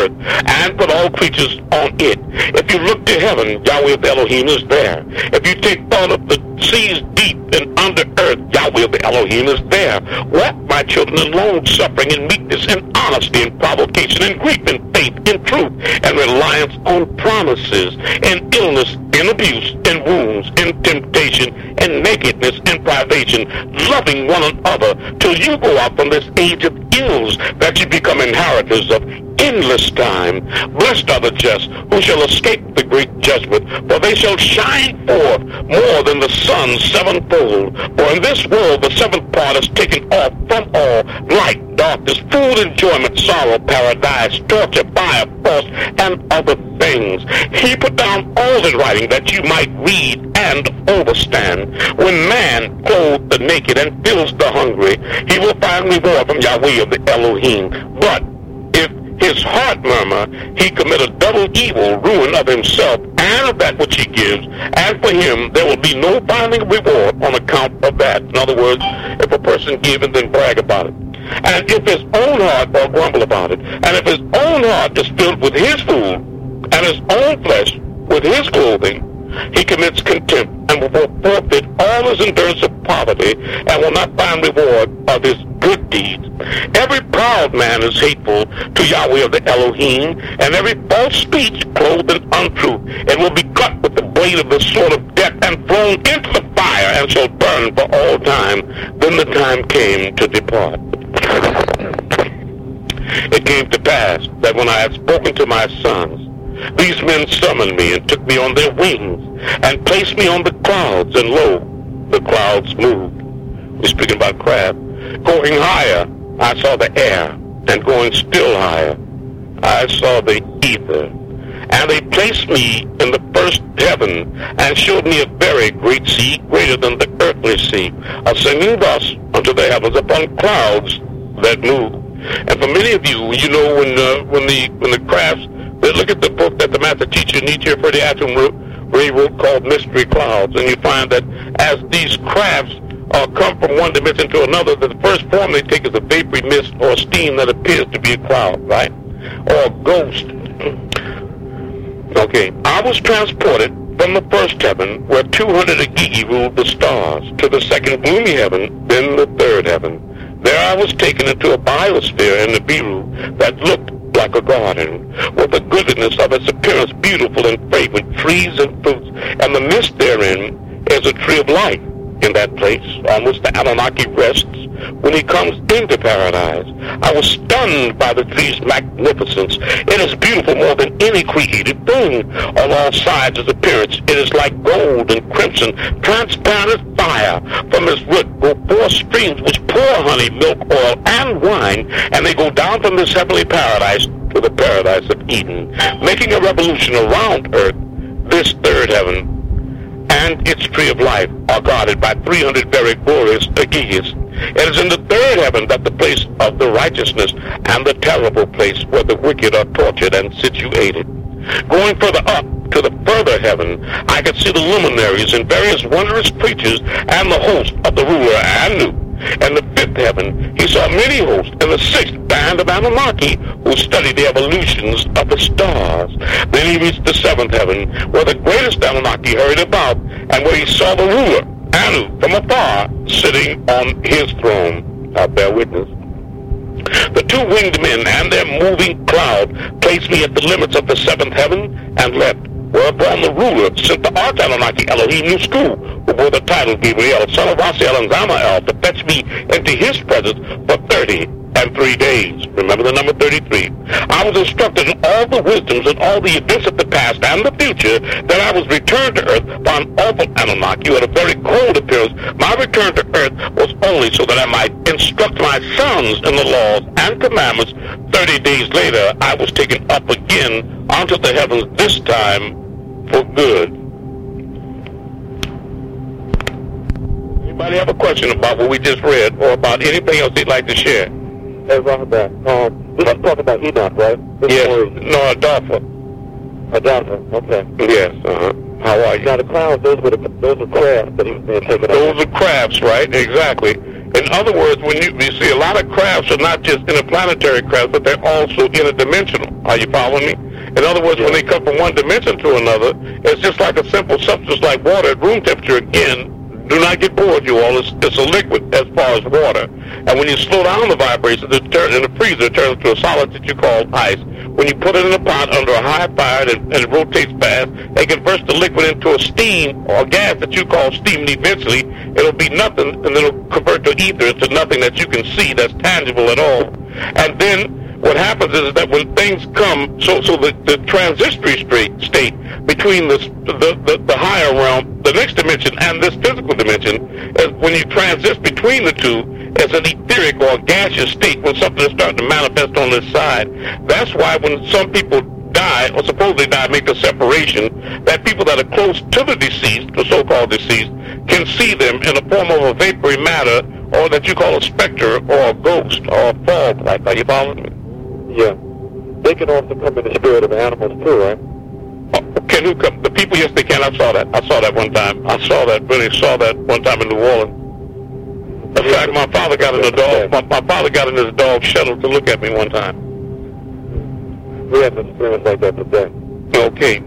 earth, and put all creatures on it. If you look to heaven, Yahweh the Elohim is there. If you take thought of the seas deep and under earth, Yahweh the Elohim is there. Walk, my children, in long-suffering, in meekness, in honesty, in provocation, in grief, in faith, in truth, and reliance on promises, in illness, in abuse, in wounds, in temptation, in nakedness, in privation, loving one another, till you go out from this age of ills, that you become inheritors of endless time. Blessed are the just, who shall escape the great judgment, for they shall shine forth more than the sun sevenfold. For in this world the seventh part is taken off from all, light, darkness, food, enjoyment, sorrow, paradise, torture, fire, force, and other things. He put down all in writing, that you might read and overstand. When man clothes the naked and fills the hungry, he will find reward from Yahweh of the Elohim. But if his heart murmur, he commit a double evil, ruin of himself and of that which he gives, and for him there will be no finding reward on account of that. In other words, if a person give and then brag about it, and if his own heart or grumble about it, and if his own heart is filled with his food, and his own flesh with his clothing, he commits contempt and will forfeit all his endurance of poverty, and will not find reward of his good deeds. Every proud man is hateful to Yahweh of the Elohim, and every false speech clothed in untruth. It will be cut with the blade of the sword of death, and thrown into the fire, and shall burn for all time. Then the time came to depart. It came to pass that when I had spoken to my sons, these men summoned me and took me on their wings and placed me on the clouds, and lo, the clouds moved. We're speaking about craft. Going higher, I saw the air, and going still higher, I saw the ether. And they placed me in the first heaven, and showed me a very great sea, greater than the earthly sea, ascending thus unto the heavens upon clouds that move. And for many of you, you know, when the crafts, they look at the book that the master teacher Nietzsche Freddie Atom wrote called Mystery Clouds, and you find that as these crafts come from one dimension to another, the first form they take is a vapory mist or steam that appears to be a cloud, right? Or a ghost. Okay, I was transported from the first heaven, where 200 Agigi ruled the stars, to the second gloomy heaven, then the third heaven. There I was taken into a biosphere in the Biru that looked like a garden, with the goodness of its appearance beautiful and fragrant, trees and fruits, and the mist therein is a tree of life. In that place, on which the Anunnaki rests when he comes into paradise. I was stunned by the tree's magnificence. It is beautiful more than any created thing. On all sides its appearance, it is like gold and crimson, transparent as fire. From its root go 4 streams which pour honey, milk, oil, and wine, and they go down from this heavenly paradise to the paradise of Eden, making a revolution around earth. This third heaven and its tree of life are guarded by 300 very glorious Agigis. It is in the third heaven that the place of the righteousness, and the terrible place where the wicked are tortured and situated. Going further up to the further heaven, I could see the luminaries and various wondrous creatures, and the host of the ruler Anu. In the 5th heaven, he saw many hosts, and the 6th band of Anunnaki, who studied the evolutions of the stars. Then he reached the 7th heaven, where the greatest Anunnaki hurried about, and where he saw the ruler, Anu, from afar, sitting on his throne. I bear witness. The 2 winged men and their moving cloud placed me at the limits of the 7th heaven, and left. Whereupon the ruler sent the Arch Anunnaki Elohim Nusku, who bore the title Gabriel, son of Raziel and Zamael, to fetch me into his presence for 33 days. Remember the number 33. I was instructed in all the wisdoms and all the events of the past and the future. Then I was returned to earth by an awful Anunnaki who had a very cold appearance. My return to earth was only so that I might instruct my sons in the laws and commandments. 30 days later, I was taken up again onto the heavens, this time for good. Anybody have a question about what we just read, or about anything else they'd like to share? Hey, Robert, this is talking about Enoch, right? Yes. No, Adolpha. Okay. Yes. How are you? Now the clouds, those are crabs that he was being taken out. Those are crabs, right? Exactly. In other words, when you see a lot of crafts are not just interplanetary crafts, but they're also interdimensional. Are you following me? In other words, when they come from one dimension to another, it's just like a simple substance like water at room temperature. Again, do not get bored, you all. It's a liquid as far as water. And when you slow down the vibrations, in the freezer, it turns to a solid that you call ice. When you put it in a pot under a high fire and it rotates fast, it converts the liquid into a steam or a gas that you call steam, and eventually it'll be nothing, and it'll convert to ether, into nothing that you can see that's tangible at all. And then what happens is that when things come, so the transitory state between the higher realm, the next dimension, and this physical dimension, is when you transit between the two, it's an etheric or a gaseous state when something is starting to manifest on this side. That's why when some people die, or supposedly die, make the separation, that people that are close to the deceased, the so-called deceased, can see them in the form of a vapory matter, or that you call a specter, or a ghost, or a fog. Like, are you following me? Yeah. They can also come in the spirit of animals too, right? Can who come? The people, yes, they can. I saw that one time. Really saw that one time in New Orleans. In fact, my father got in my father got in his dog shuttle to look at me one time. We had an experience like that today. Okay.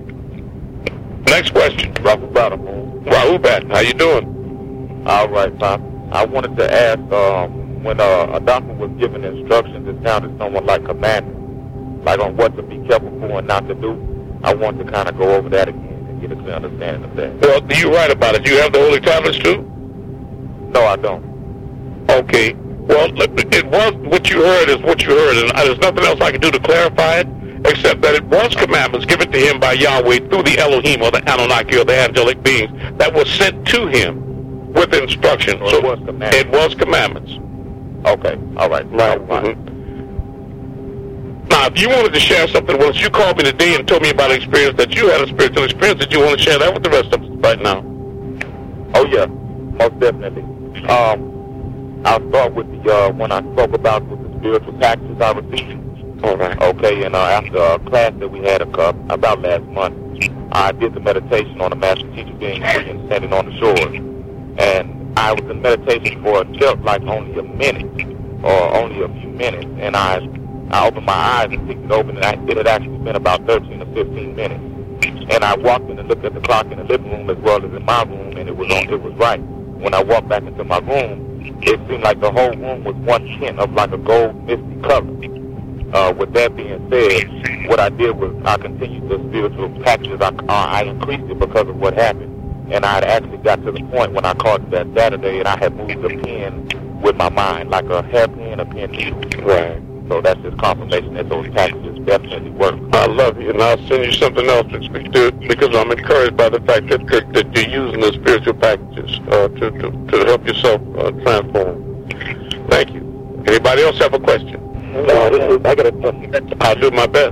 Next question. Rahubat, how you doing? All right, Pop. I wanted to ask, when a doctor was giving instructions, it sounded somewhat like commandments, like on what to be careful for and not to do. I wanted to kind of go over that again and get a clear understanding of that. Well, you're right about it. Do you have the Holy Tablets too? No, I don't. Okay. Well, it was what you heard is what you heard, and there's nothing else I can do to clarify it, except that it was commandments given to him by Yahweh through the Elohim, or the Anunnaki, or the angelic beings, that was sent to him with instruction. So it was commandments. Okay. All right. Right. Mm-hmm. Now, if you wanted to share something with us, you called me today and told me about an experience that you had, a spiritual experience, that you want to share that with the rest of us right now. Oh, yeah. Most definitely. I'll start with the one I spoke about with the spiritual packages I received. All right. Okay, and after a class that we had about last month, I did the meditation on the Master Teacher being free and standing on the shores. And I was in meditation for it felt like only a minute, or only a few minutes, and I opened my eyes and picked it open, and it had actually been about 13 or 15 minutes. And I walked in and looked at the clock in the living room as well as in my room, and it was right. When I walked back into my room, it seemed like the whole room was one tint of like a gold misty color. With that being said, what I did was I continued the spiritual packages. I increased it because of what happened. And I had actually got to the point when I called you that Saturday, and I had moved the pen with my mind, like a hairpin, a pen needle. Right. So that's just confirmation that those packages definitely work. I love you, and I'll send you something else to speak to, because I'm encouraged by the fact that you're using the spiritual packages to help yourself transform. Thank you. Anybody else have a question? I got a question. I'll do my best.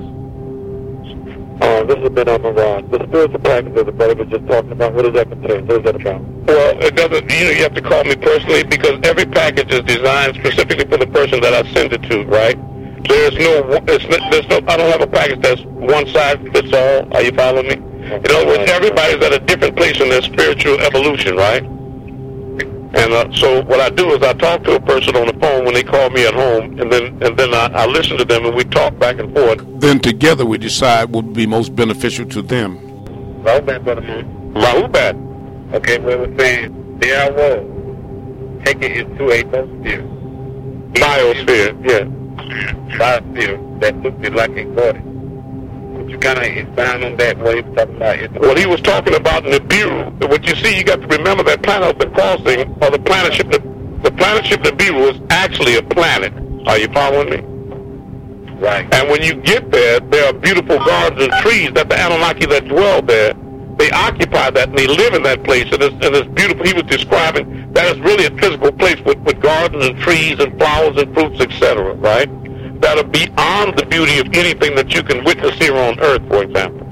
This has been on the spiritual practice that the brother was just talking about. What does that contain? What is that about? Well, it doesn't. You have to call me personally, because every package is designed specifically for the person that I send it to. Right? There's no. I don't have a package that's one size fits all. Are you following me? In other words, everybody's at a different place in their spiritual evolution. Right? And so what I do is I talk to a person on the phone when they call me at home, and then I listen to them, and we talk back and forth. Then together we decide what would be most beneficial to them. Rahubat, brother man. Rahubat. Okay, we were saying there I was, taking it to a biosphere, yeah. Biosphere that looked me like a body. Could you kind of expound on that? What he was talking about? What he was talking about Nibiru. What you see, you got to remember that planet of the crossing, or the planet ship Nibiru is actually a planet. Are you following me? Right. And when you get there, there are beautiful gardens and trees that the Anunnaki that dwell there, they occupy that and they live in that place. And it's beautiful. He was describing that it's really a physical place with gardens and trees and flowers and fruits, etc. Right? That are beyond the beauty of anything that you can witness here on Earth, for example.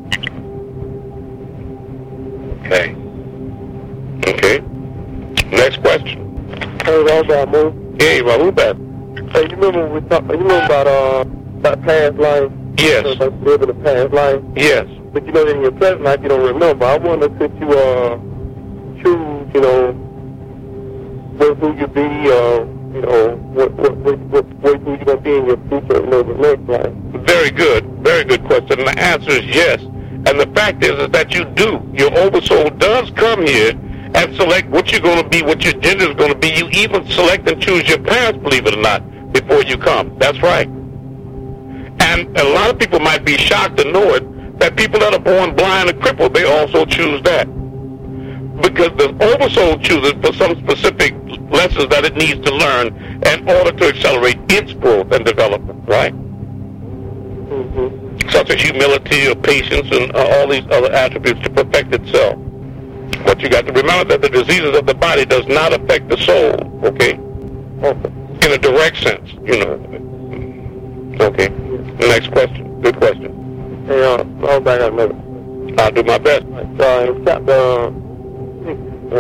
Okay. Okay. Next question. Hey, Rahubat. Hey, Rahubat. Hey, you remember we talked? You know about past life? Yes. About living a past life. Yes. But you know, in your present life, you don't remember. I wonder if you choose, who you be, you know, where who you gonna be in your future, you know, the next life? Very good question. And the answer is yes. And the fact is that you do. Your oversoul does come here and select what you're going to be, what your gender is going to be. You even select and choose your parents, believe it or not, before you come. That's right. And a lot of people might be shocked to know it, that people that are born blind and crippled, they also choose that. Because the oversoul chooses for some specific lessons that it needs to learn in order to accelerate its growth and development, right? Mm-hmm. Such as humility or patience and all these other attributes to perfect itself. But you got to remember that the diseases of the body does not affect the soul, okay? In a direct sense, you know. Okay. Next question. Good question. Hey, I'll back up a minute. I'll do my best. In chapter 6,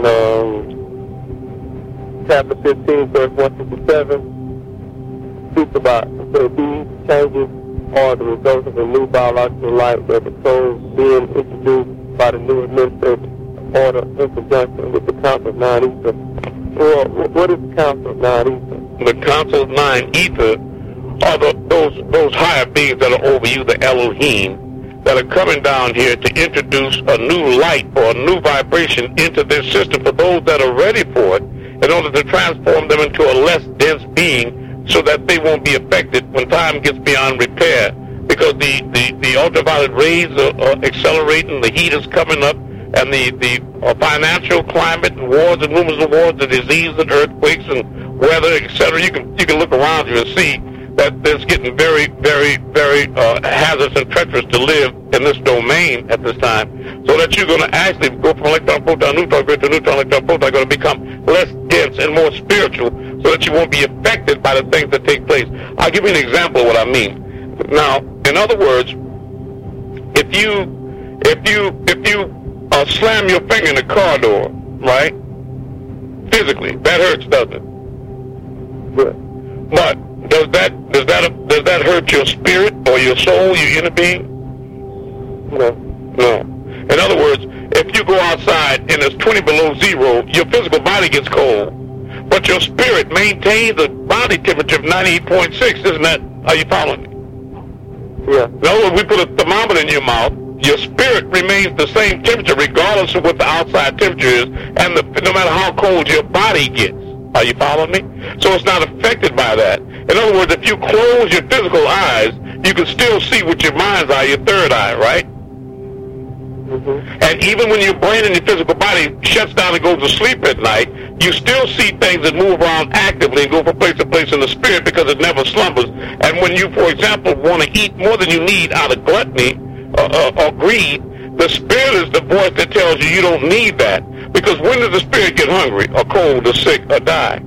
chapter 15, verse 157, speaks about these changes are the result of a new biological life that the soul being introduced by the new administrative order in conjunction with the Council of Nine Ether. Well, what is the Council of Nine Ether? The Council of Nine Ether are those higher beings that are over you, the Elohim, that are coming down here to introduce a new light or a new vibration into their system for those that are ready for it, in order to transform them into a less dense being, so that they won't be affected when time gets beyond repair, because the ultraviolet rays are accelerating, the heat is coming up, and the financial climate and wars and rumors of wars, the disease and earthquakes and weather, etc. You can look around you and see that it's getting very, very, very hazardous and treacherous to live in this domain at this time, so that you're going to actually go from electron, proton, neutron, to neutron, electron, proton, going to become less dense and more spiritual, so that you won't be affected by the things that take place. I'll give you an example of what I mean. Now, in other words, if you slam your finger in the car door, right? Physically, that hurts, doesn't it? Good. But does that hurt your spirit or your soul, your inner being? No. No. In other words, if you go outside and it's 20 below zero, your physical body gets cold, but your spirit maintains a body temperature of 98.6. Isn't that? Are you following me? Yeah. In other words, we put a thermometer in your mouth. Your spirit remains the same temperature regardless of what the outside temperature is, and no matter how cold your body gets. Are you following me? So it's not affected by that. In other words, if you close your physical eyes, you can still see with your mind's eye, your third eye, right? Mm-hmm. And even when your brain and your physical body shuts down and goes to sleep at night, you still see things that move around actively and go from place to place in the spirit, because it never slumbers. And when you, for example, want to eat more than you need out of gluttony or greed, the spirit is the voice that tells you you don't need that. Because when does the spirit get hungry or cold or sick or die?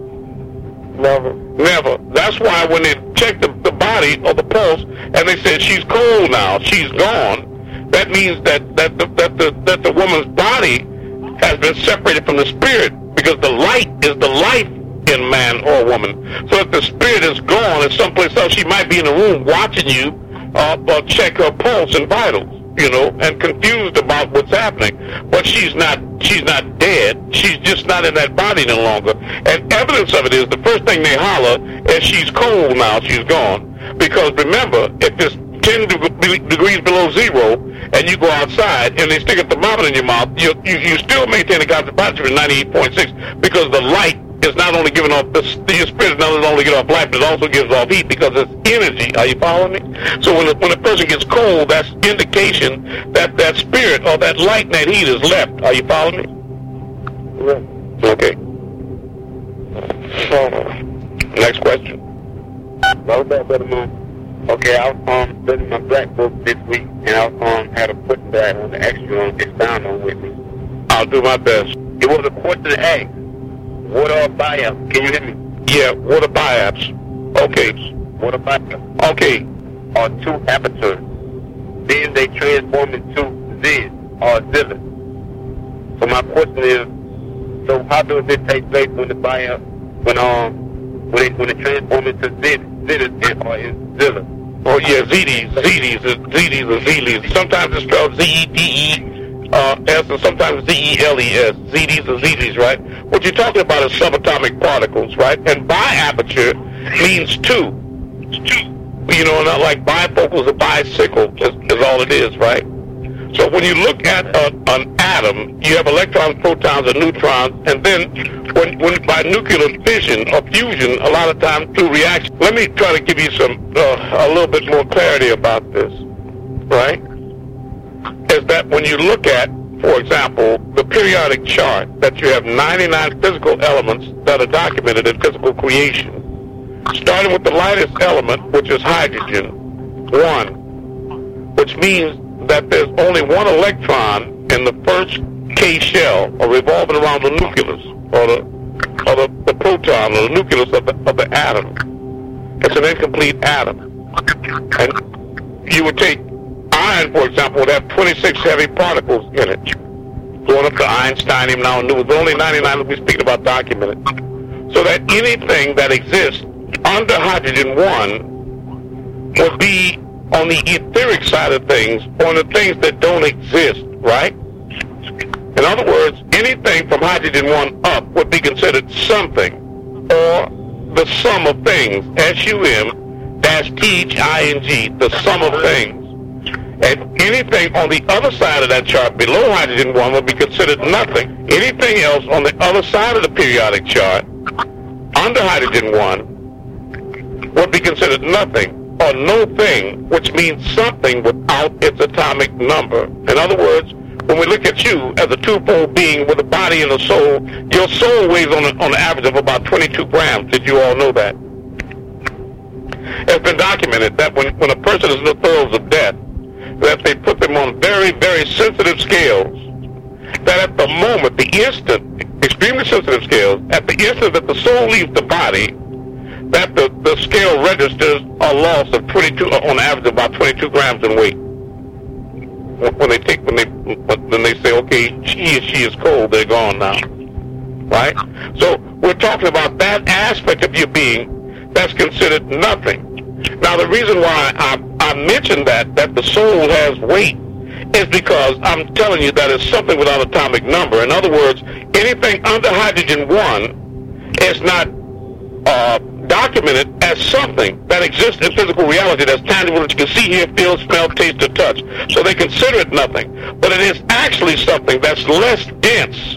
Never. Never. That's why when they checked the body or the pulse and they said she's cold now, she's gone, that means that the woman's body has been separated from the spirit, because the light is the life in man or woman. So if the spirit is gone and someplace else, she might be in the room watching you or check her pulse and vitals, you know, and confused about what's happening. But she's not dead. She's just not in that body no longer. And evidence of it is the first thing they holler is she's cold now, she's gone. Because remember, if it's 10 degrees below zero and you go outside and they stick a thermometer in your mouth, you still maintain a concentration of 98.6, because the light is not only giving off, your spirit is not only giving off light, but it also gives off heat, because it's energy. Are you following me? So when a person gets cold, that's indication that that spirit or that light and that heat is left. Are you following me? Yeah. Okay. Next question. Well, better move. Okay, I was studying my black book this week, and I had a put that on the extra on expound on with me. I'll do my best. It was a question to ask. What are biaps? Can you hear me? Yeah, what are biaps? Okay. What are biaps? Okay. Are two apertures. Then they transform into Z or zilla. So my question is, so how does it take place when the biap, when it transforms into Z or is zilla? Oh yeah, ZDs or Z's. Sometimes it's spelled Z-E-D-E. S and sometimes Z-E-L-E-S, ZDs and ZZs, right? What you're talking about is subatomic particles, right? And biaperture means two. You know, not like bifocals or bicycle is all it is, right? So when you look at an atom, you have electrons, protons, and neutrons, and then when by nuclear fission or fusion, a lot of times through reaction. Let me try to give you a little bit more clarity about this, right? Is that when you look at, for example, the periodic chart, that you have 99 physical elements that are documented in physical creation, starting with the lightest element, which is hydrogen, 1, which means that there's only one electron in the first K shell, or revolving around the nucleus, or the proton, or the nucleus of the atom. It's an incomplete atom. And you would take iron, for example, would have 26 heavy particles in it, going up to Einsteinium now, and there's only 99 that we're speaking about documented. So that anything that exists under hydrogen 1 would be on the etheric side of things, on the things that don't exist, right? In other words, anything from hydrogen 1 up would be considered something, or the sum of things, SUM-THING, the sum of things. And anything on the other side of that chart below hydrogen 1 would be considered nothing. Anything else on the other side of the periodic chart, under hydrogen 1, would be considered nothing, or no thing, which means something without its atomic number. In other words, when we look at you as a twofold being with a body and a soul, your soul weighs on the average of about 22 grams. Did you all know that? It's been documented that when a person is in the throes of death, that they put them on very, very sensitive scales, that at the moment, the instant, extremely sensitive scales, at the instant that the soul leaves the body, that the scale registers a loss of 22, on average, about 22 grams in weight. When they say, okay, she is cold, they're gone now, right? So we're talking about that aspect of your being that's considered nothing. Now, the reason why I mentioned that the soul has weight is because I'm telling you that it's something without atomic number. In other words, anything under hydrogen 1 is not documented as something that exists in physical reality, that's tangible, that you can see, hear, feel, smell, taste, or touch. So they consider it nothing. But it is actually something that's less dense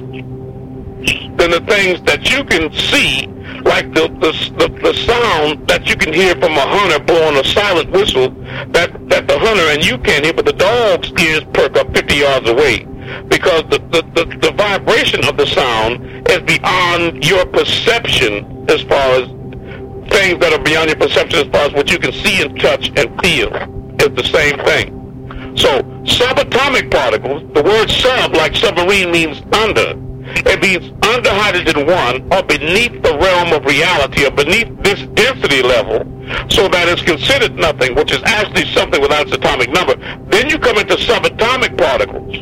than the things that you can see, like the sound that you can hear from a hunter blowing a silent whistle that the hunter and you can't hear, but the dog's ears perk up 50 yards away, because the vibration of the sound is beyond your perception, as far as things that are beyond your perception, as far as what you can see and touch and feel, is the same thing. So subatomic particles, the word sub, like submarine, means under. It means under hydrogen 1, or beneath the realm of reality, or beneath this density level, so that it's considered nothing, which is actually something without its atomic number. Then you come into subatomic particles.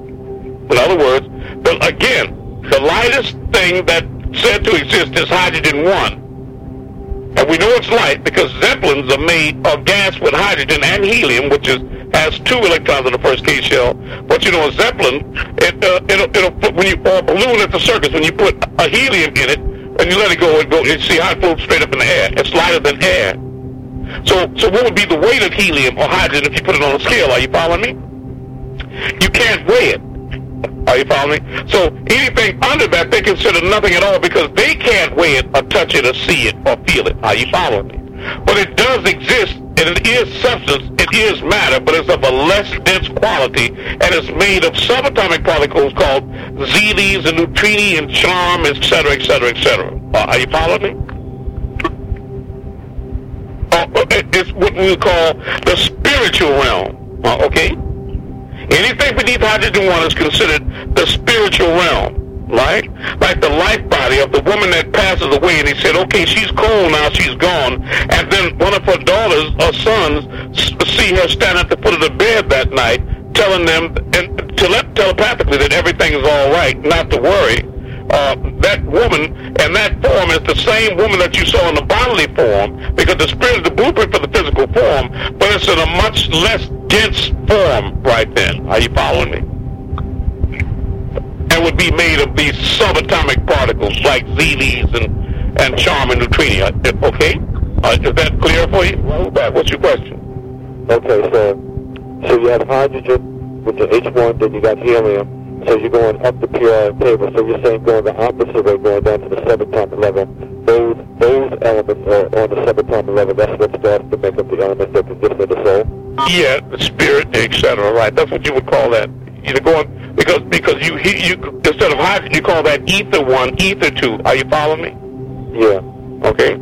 In other words, the lightest thing that said to exist is hydrogen 1. And we know it's light because Zeppelins are made of gas with hydrogen and helium, which has 2 electrons in the first K shell. But you know, a Zeppelin, it'll put, when you, or a balloon at the circus, when you put a helium in it and you let it go, you see how it floats straight up in the air. It's lighter than air. So what would be the weight of helium or hydrogen if you put it on a scale? Are you following me? You can't weigh it. Are you following me? So anything under that, they consider nothing at all, because they can't weigh it or touch it or see it or feel it. Are you following me? But it does exist, and it is substance, it is matter, but it's of a less dense quality, and it's made of subatomic particles called zeolites and neutrini and charm, etc., etc., etc. Are you following me? It's what we would call the spiritual realm. Okay? Anything beneath hydrogen 1 is considered the spiritual realm, right? Like the life body of the woman that passes away, and he said, okay, she's cold now, she's gone. And then one of her daughters or sons see her stand at the foot of the bed that night, telling them, and telepathically, that everything is all right, not to worry. That woman in that form is the same woman that you saw in the bodily form, because the spirit is the blueprint for the physical form, but it's in a much less dense form right then. Are you following me? to be made of these subatomic particles like ZeLEs and charm and neutrino. Okay? Is that clear for you? What's your question? Okay, so you have hydrogen with the H1, then you got helium. So you're going up the periodic table. So you're saying going the opposite way, going down to the subatomic level. Those elements are on the subatomic level. That's what starts to make up the elements that consist of the soul. Yeah, the spirit, etc. Right? That's what you would call that. You're going because you instead of hydrogen, you call that ether 1, ether 2. Are you following me? Yeah. Okay.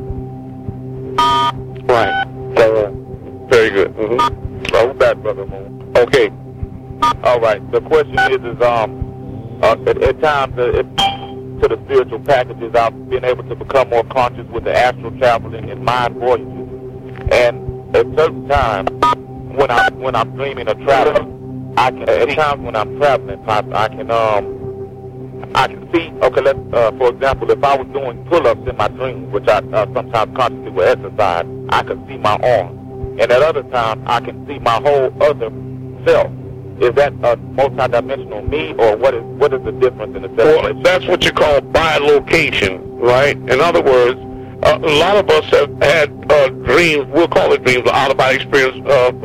Right. So, very good. Mm-hmm. Well, that, Brother Moon. Okay. All right. The question is at times, to the spiritual packages, I've been able to become more conscious with the astral traveling and mind voyages. And at certain times, when I'm dreaming or traveling, at times when I'm traveling, I can see. Okay, for example, if I was doing pull-ups in my dreams, which I sometimes consciously will exercise, I can see my arm, and at other times I can see my whole other self. Is that a multidimensional me, or what is the difference in the self? Well, that's what you call bilocation, right? In other words, a lot of us have had dreams. We'll call it dreams, or out-of-body experience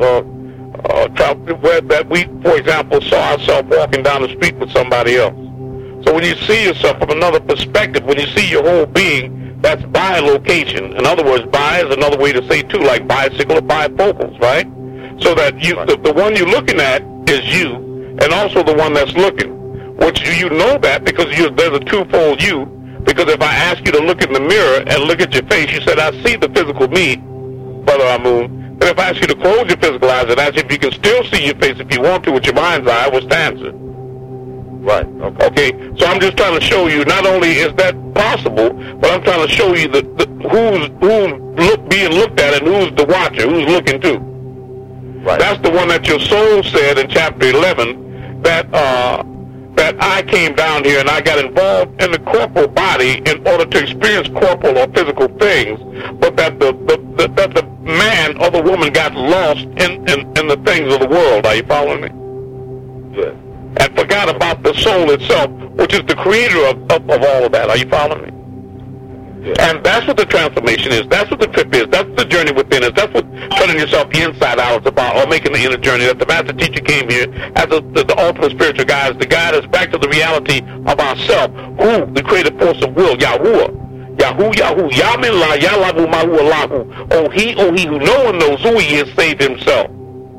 where that we, for example, saw ourselves walking down the street with somebody else. So when you see yourself from another perspective, when you see your whole being, that's bilocation. In other words, bi is another way to say two, like bicycle or bifocals, right? So that you, the one you're looking at is you, and also the one that's looking. Which you know that because there's a twofold you. Because if I ask you to look in the mirror and look at your face, you said, I see the physical me, Brother Amun. And if I ask you to close your physical eyes and ask if you can still see your face if you want to with your mind's eye, what's the answer? Right. Okay. So I'm just trying to show you, not only is that possible, but I'm trying to show you who's being looked at and who's the watcher, who's looking to. Right. That's the one that your soul said in chapter 11 that I came down here and I got involved in the corporal body in order to experience corporal or physical things, but that the man or the woman got lost in the things of the world. Are you following me? Yes. And forgot about the soul itself, which is the creator of all of that. Are you following me? Yes. And that's what the transformation is. That's what the trip is. That's the journey within us. That's what turning yourself inside out is about, or making the inner journey. That the master teacher came here as the ultimate spiritual guide, to guide us back to the reality of ourself, who, the creative force of will, Yahuwah. Yahu, Yamin La, Yalabu Mahu Allahu. Oh, he who no one knows who he is, save himself.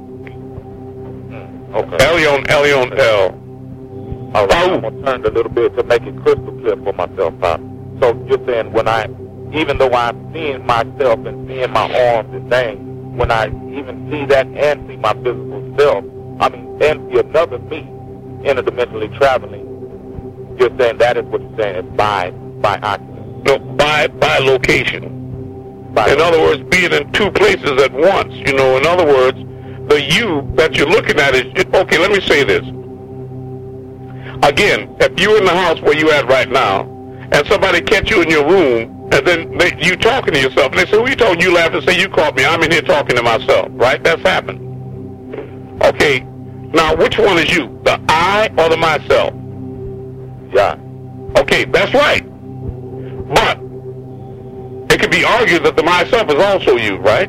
Okay. Elyon El. All right, I'm going to turn it a little bit to make it crystal clear for myself, Pop. So you're saying even though I'm seeing myself and seeing my arms and things, when I even see that and see my physical self, and see another me interdimensionally traveling, you're saying that is what you're saying is by accident? No, by location. In other words, being in two places at once. In other words, the you that you're looking at is, okay, let me say this. Again, if you're in the house where you're at right now, and somebody catch you in your room, and then you talking to yourself, and they say, who you talking? You laugh and say, you caught me. I'm in here talking to myself, right? That's happened. Okay, now which one is you? The I or the myself? Yeah. Okay, that's right. But it could be argued that the myself is also you, right?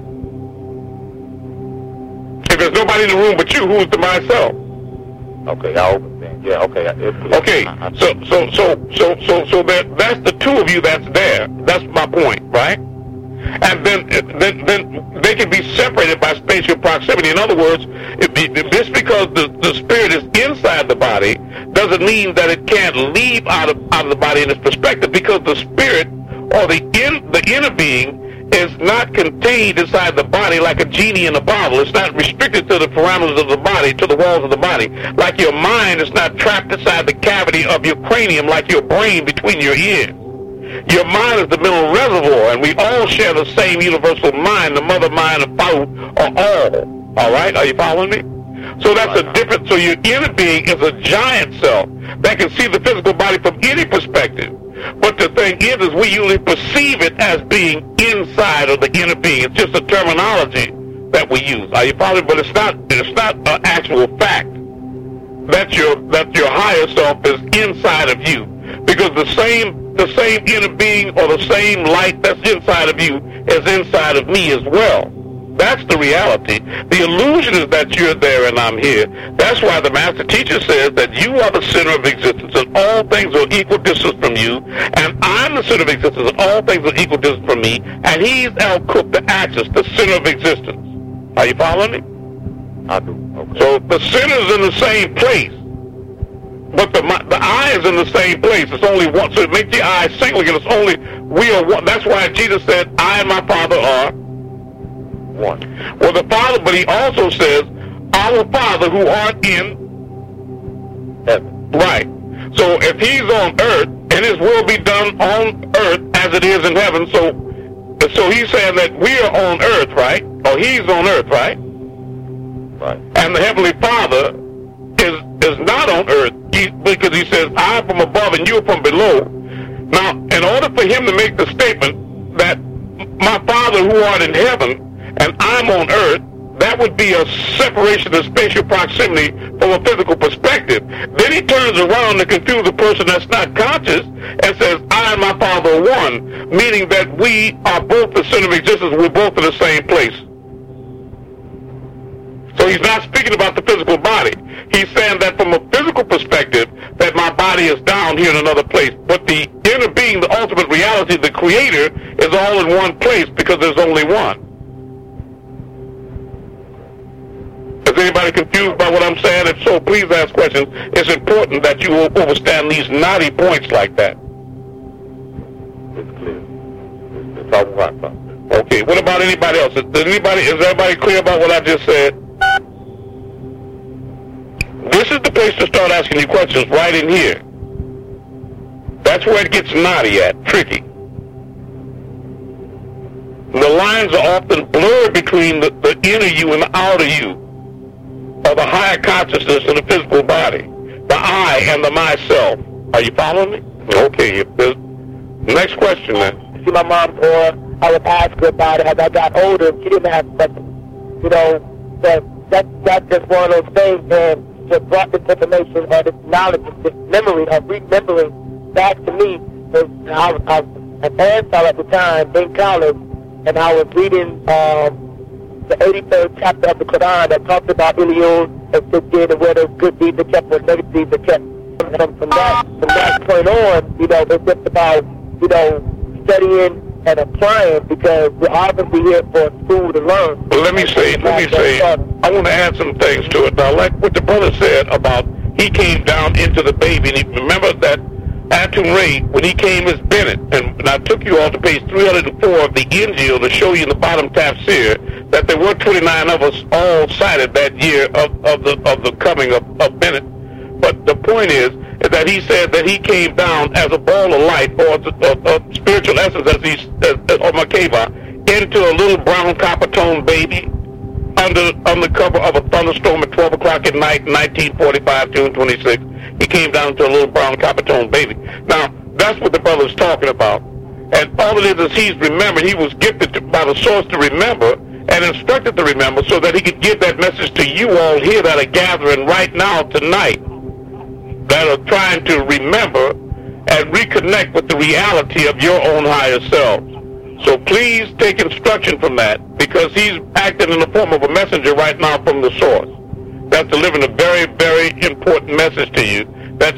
If there's nobody in the room but you, who is the myself? Okay, I understand. Yeah, okay. Okay, so that's the two of you that's there. That's my point, right? And then they can be separated by spatial proximity. In other words, just because the spirit is inside the body doesn't mean that it can't leave out of the body in its perspective, because the spirit or the inner being is not contained inside the body like a genie in a bottle. It's not restricted to the parameters of the body, to the walls of the body. Like your mind is not trapped inside the cavity of your cranium like your brain between your ears. Your mind is the mineral reservoir, and we all share the same universal mind, the mother mind of Pa'ut, or all right? Are you following me? So that's a different, so your inner being is a giant self that can see the physical body from any perspective. But the thing is we usually perceive it as being inside of the inner being. It's just a terminology that we use. Are you following? But it's not an actual fact. that your higher self is inside of you, because the same inner being or the same light that's inside of you is inside of me as well. That's the reality. The illusion is that you're there and I'm here. That's why the master teacher says that you are the center of existence and all things are equal distance from you, and I'm the center of existence and all things are equal distance from me, and he's El Cook, the axis, the center of existence. Are you following me? I do. Okay. So the center's in the same place, but the I is in the same place. It's only one. So it makes the I single again. It's only we are one. That's why Jesus said, I and my Father are one. Well, the Father, but he also says, our Father who art in heaven. Right. So if he's on earth, and his will be done on earth as it is in heaven, so he's saying that we are on earth, right? Or he's on earth, right? Right. And the Heavenly Father is not on earth, because he says, I am from above and you are from below. Now, in order for him to make the statement that my Father who art in heaven and I'm on earth, that would be a separation of spatial proximity from a physical perspective. Then he turns around to confuse a person that's not conscious and says, I and my Father are one, meaning that we are both the center of existence, we're both in the same place. So he's not speaking about the physical body. He's saying that from a physical perspective, that my body is down here in another place. But the inner being, the ultimate reality, the creator, is all in one place because there's only one. Is anybody confused by what I'm saying? If so, please ask questions. It's important that you will understand these knotty points like that. It's clear. It's all right. Okay, what about anybody else? Is everybody clear about what I just said? This is the place to start asking you questions, right in here. That's where it gets knotty at, tricky. The lines are often blurred between the inner you and the outer you, or the higher consciousness and the physical body, the I and the myself. Are you following me? Okay. Next question then. See my mom, or I would ask her about it as I got older. She didn't have something, that's just one of those things, and what brought this information or this knowledge, this memory of remembering back to me. I was an answer at the time in college, and I was reading the 83rd chapter of the Quran that talks about Eliud and Siddiq and where the good deeds are kept and negative deeds are kept. From that point on, it's just about, studying and applying, because we're obviously here for school to learn. Well, let me say, I want to add some things to it. Now, like what the brother said about he came down into the baby, and he remember that Atum Ray, when he came as Bennett, and I took you all to page 304 of the Injil to show you in the bottom tafsir that there were 29 of us all cited that year of the coming of Bennett. But the point is that he said that he came down as a ball of light, or a spiritual essence, or Makeva, into a little brown copper-toned baby under the cover of a thunderstorm at 12 o'clock at night, 1945, June 26th. He came down to a little brown copper-toned baby. Now, that's what the brother's talking about. And all it is he's remembered. He was gifted by the source to remember and instructed to remember so that he could give that message to you all here that are gathering right now, tonight, that are trying to remember and reconnect with the reality of your own higher selves. So please take instruction from that, because he's acting in the form of a messenger right now from the source. That's delivering a very, very important message to you, that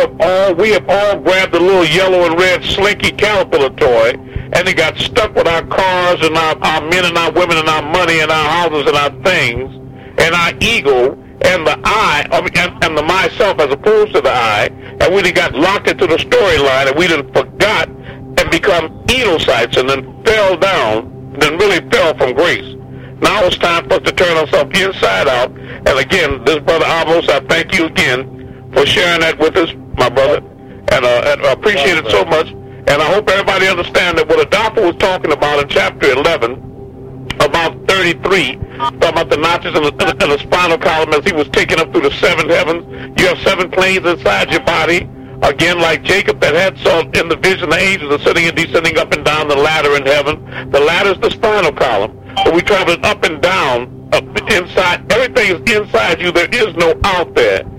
we have all grabbed a little yellow and red slinky caterpillar toy, and it got stuck with our cars and our men and our women and our money and our houses and our things and our ego and the I, and the myself as opposed to the I, and we got locked into the storyline, and we done forgot and become enocytes, and then fell down, then really fell from grace. Now it's time for us to turn ourselves inside out. And again, this brother Amos, I thank you again for sharing that with us, my brother, and I appreciate it so much. And I hope everybody understands that what Adolfo was talking about in chapter 11, about 33, talking about the notches in the spinal column as he was taken up through the seven heavens. You have 7 planes inside your body. Again, like Jacob that had saw in the vision, the angels are sitting and descending up and down the ladder in heaven. The ladder is the spinal column. So we travel up and down, inside. Everything is inside you. There is no out there.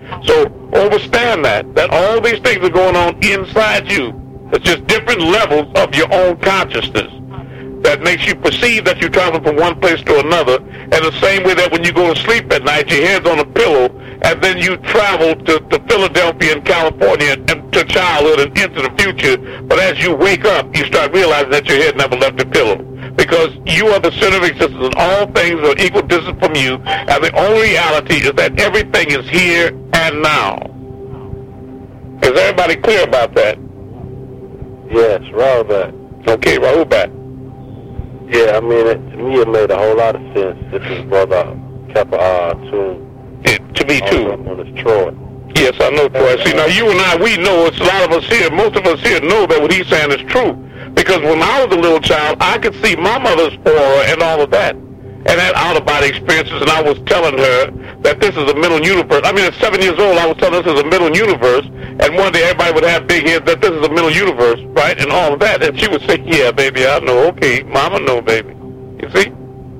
So understand that all these things are going on inside you. It's just different levels of your own consciousness that makes you perceive that you're traveling from one place to another, and the same way that when you go to sleep at night, your head's on a pillow, and then you travel to Philadelphia and California and to childhood and into the future, but as you wake up, you start realizing that your head never left the pillow, because you are the center of existence, and all things are equal distance from you, and the only reality is that everything is here and now. Is everybody clear about that? Yes, Rahubat. Okay, Rahubat. Yeah, I mean, to me it made a whole lot of sense. This is Brother Kappa Tune. To me, too. On this Troy. Yes, I know, Troy. See, now, you and I, we know, it's a lot of us here, most of us here know that what he's saying is true. Because when I was a little child, I could see my mother's aura and all of that. And had out-of-body experiences, and I was telling her that this is a middle universe. I mean, at 7 years old, I was telling her this is a middle universe, and one day everybody would have big heads that this is a middle universe, right, and all of that. And she would say, yeah, baby, I know. Okay, Mama know, baby. You see?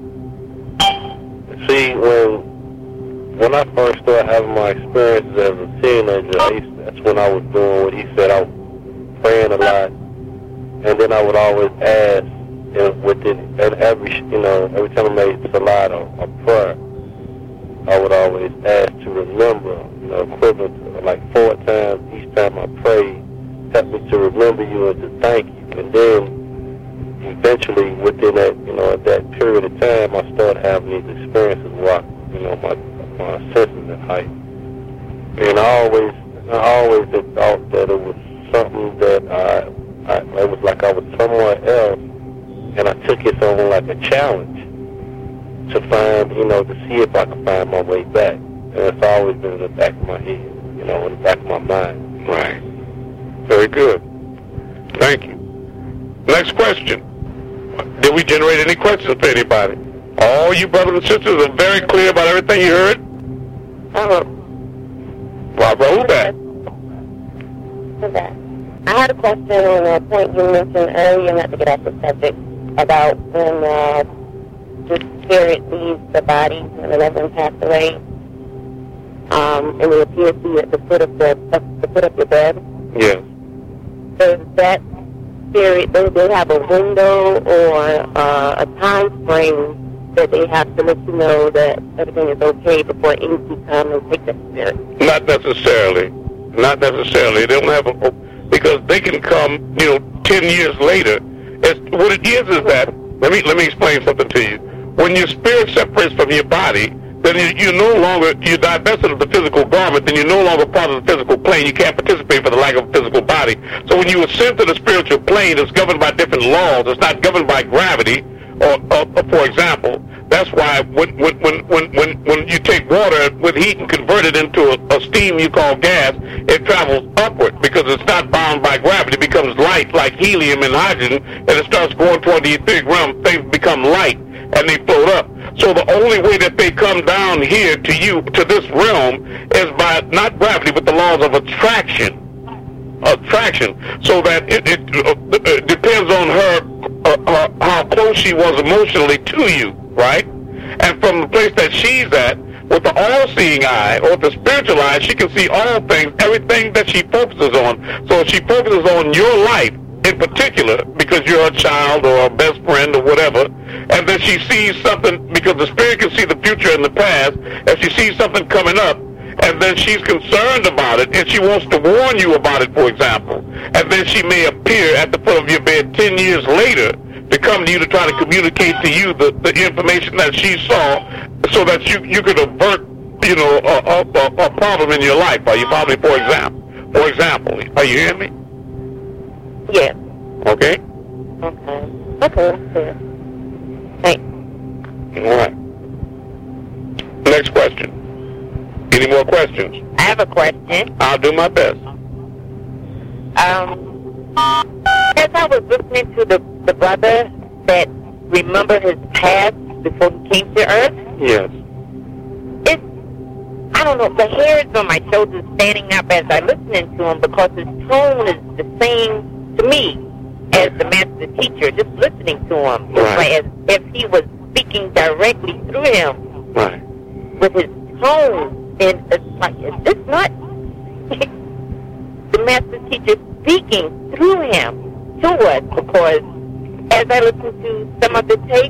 See, when I first started having my experiences as a teenager, that's when I was doing what he said. I was praying a lot, and then I would always ask, and every time I made salat or prayer, I would always ask to remember, equivalent to like 4 times each time I prayed, help me to remember you and to thank you. And then eventually within that, that period of time, I started having these experiences where, my senses at height. And I always had thought that it was something that it was like I was somewhere else. And I took it on like a challenge to find, to see if I could find my way back. And it's always been in the back of my head, in the back of my mind. Right. Very good. Thank you. Next question. Did we generate any questions for anybody? All you brothers and sisters are very clear about everything you heard? Rahubat. Okay. I had a question on a point you mentioned earlier, not to get off the subject, about when the spirit leaves the body when the loved one passed away, and it appears to you at the foot of your bed. Yes. Does that spirit, do they have a window or a time frame that they have to let you know that everything is okay before anything come and take that spirit? Not necessarily. Not necessarily. They don't have a, because they can come, 10 years later. What it is that, let me explain something to you. When your spirit separates from your body, then you're no longer, you're divested of the physical garment, then you're no longer part of the physical plane. You can't participate for the lack of a physical body. So when you ascend to the spiritual plane, it's governed by different laws. It's not governed by gravity, or for example. That's why when you take water with heat and convert it into a steam you call gas, it travels upward because it's not bound by gravity. It becomes light like helium and hydrogen, and it starts going toward the etheric realm. Things become light and they float up. So the only way that they come down here to you, to this realm, is by not gravity but the laws of attraction. So that it depends on her how close she was emotionally to you, right? And from the place that she's at, with the all-seeing eye or the spiritual eye, she can see all things, everything that she focuses on. So if she focuses on your life in particular, because you're a child or a best friend or whatever, and then she sees something, because the spirit can see the future and the past, if she sees something coming up, and then she's concerned about it, and she wants to warn you about it, for example, and then she may appear at the foot of your bed 10 years later to come to you to try to communicate to you the information that she saw, so that you could avert, a problem in your life. Are you following me? For example, are you hearing me? Yes. Okay. Okay. Thanks. All right. Next question. Any more questions? I have a question. I'll do my best. As I was listening to the brother that remembered his past before he came to Earth, yes. I don't know, the hairs on my shoulders standing up as I listening to him, because his tone is the same to me as the master teacher, just listening to him. Right. It's like as if he was speaking directly through him. Right. With his tone And it's like, is this not the master teacher speaking through him to us? Because as I listen to some of the tapes,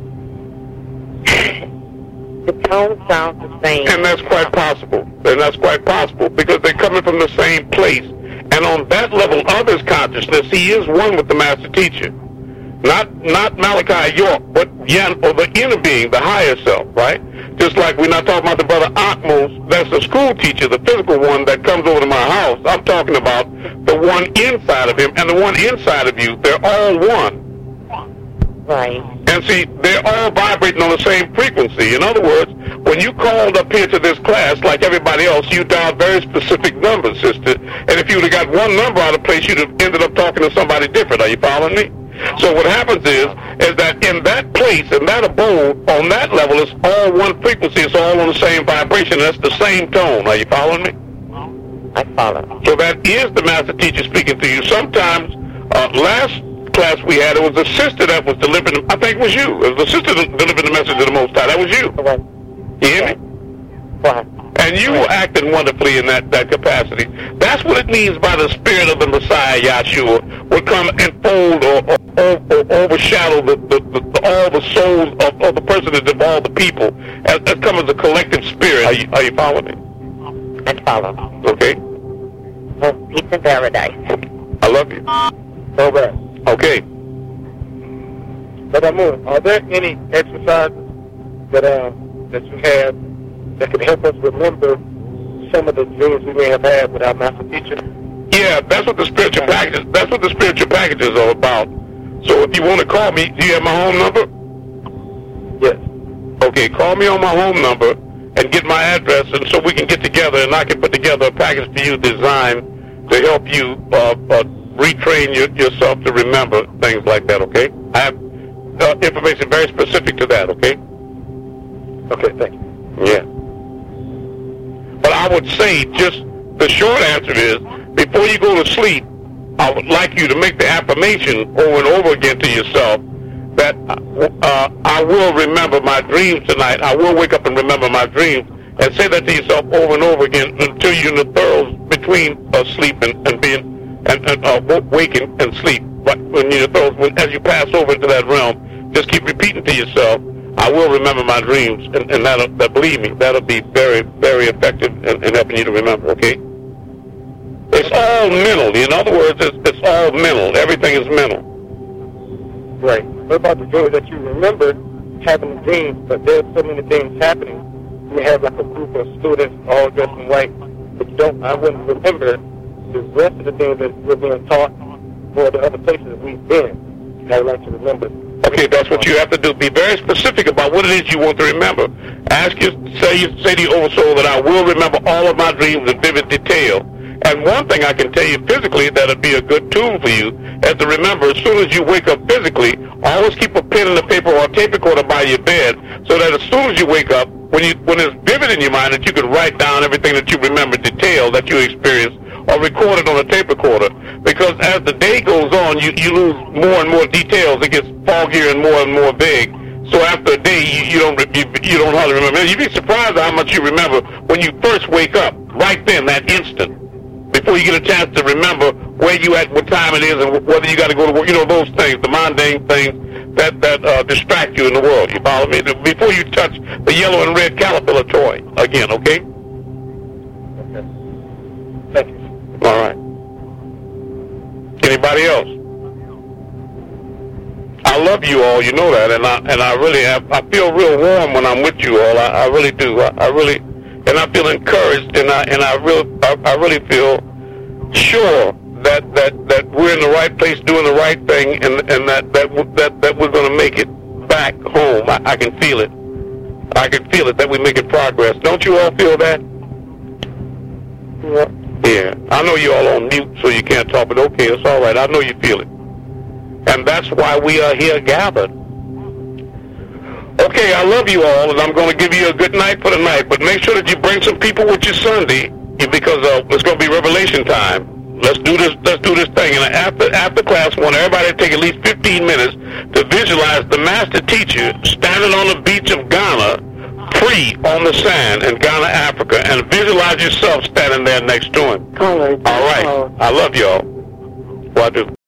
the tone sounds the same. And that's quite possible. Because they're coming from the same place. And on that level of his consciousness, he is one with the master teacher. Not Malachi York, but Yan, or the inner being, the higher self, right? Just like we're not talking about the brother Akmos, that's the school teacher, the physical one that comes over to my house. I'm talking about the one inside of him and the one inside of you. They're all one. Right. And see, they're all vibrating on the same frequency. In other words, when you called up here to this class, like everybody else, you dialed very specific numbers, sister. And if you would have got one number out of place, you'd have ended up talking to somebody different. Are you following me? So what happens is that in that place, in that abode, on that level, it's all one frequency. It's all on the same vibration. That's the same tone. Are you following me? I follow. So that is the master teacher speaking to you. Sometimes, last class we had, it was the sister that was delivering, I think it was you. It was the sister that delivered the message of the Most High. That was you. Right. You hear me? Right. And you were acting wonderfully in that capacity. That's what it means by the spirit of the Messiah, Yahshua, will come and fold or overshadow all the souls of the personage of all the people. As come as a collective spirit. Are you following me? I follow. Okay. Well, peace in paradise. I love you. All right. Okay. But are there any exercises that you have that can help us remember some of the dreams we may have had with our master teacher? Yeah, that's what the spiritual packages. That's what the spiritual packages are about. So if you want to call me, do you have my home number? Yes. Okay, call me on my home number and get my address, and so we can get together and I can put together a package for you designed to help you retrain yourself to remember things like that. Okay, I have information very specific to that. Okay. Okay, thank you. Yeah. But I would say, just the short answer is, before you go to sleep, I would like you to make the affirmation over and over again to yourself that I will remember my dreams tonight. I will wake up and remember my dreams. And say that to yourself over and over again until you're in the throes between sleep and being waking and sleep. But when you're in the throes, as you pass over into that realm, just keep repeating to yourself, I will remember my dreams, and that believe me, that'll be very, very effective in helping you to remember. Okay. It's all mental. In other words, it's all mental. Everything is mental. Right. What about the dreams that you remember having the dreams, but there's so many things happening? You have like a group of students all dressed in white, but I wouldn't remember the rest of the things that we're being taught or the other places that we've been. I would like to remember. Okay, that's what you have to do. Be very specific about what it is you want to remember. Say to your oversoul that I will remember all of my dreams in vivid detail. And one thing I can tell you physically that'll be a good tool for you is to remember, as soon as you wake up physically, always keep a pen and a paper or a tape recorder by your bed, so that as soon as you wake up, when it's vivid in your mind, that you can write down everything that you remember in detail that you experienced, or record it on a tape recorder. Because as the day goes on, you lose more and more details. It gets foggier and more vague. So after a day, you don't hardly remember. You'd be surprised at how much you remember when you first wake up, right then, that instant, before you get a chance to remember where you at, what time it is, and whether you got to go to work. You know, those things, the mundane things that distract you in the world. You follow me? Before you touch the yellow and red caterpillar toy again, okay? Okay. Thank you. All right. Anybody else? I love you all, you know that, and I really have. I feel real warm when I'm with you all. I really do. I really, and I feel encouraged, and I really feel sure that we're in the right place, doing the right thing, and that we're going to make it back home. I can feel it. I can feel it that we're making progress. Don't you all feel that? Yeah. Yeah. I know you're all on mute, so you can't talk, but okay, it's all right. I know you feel it. And that's why we are here gathered. Okay, I love you all, and I'm going to give you a good night for the night, but make sure that you bring some people with you Sunday, because it's going to be revelation time. Let's do this thing. And after class, I want everybody to take at least 15 minutes to visualize the master teacher standing on the beach of Ghana, free on the sand in Ghana, Africa, and visualize yourself standing there next to him. All right. All right. I love y'all. Well, I do.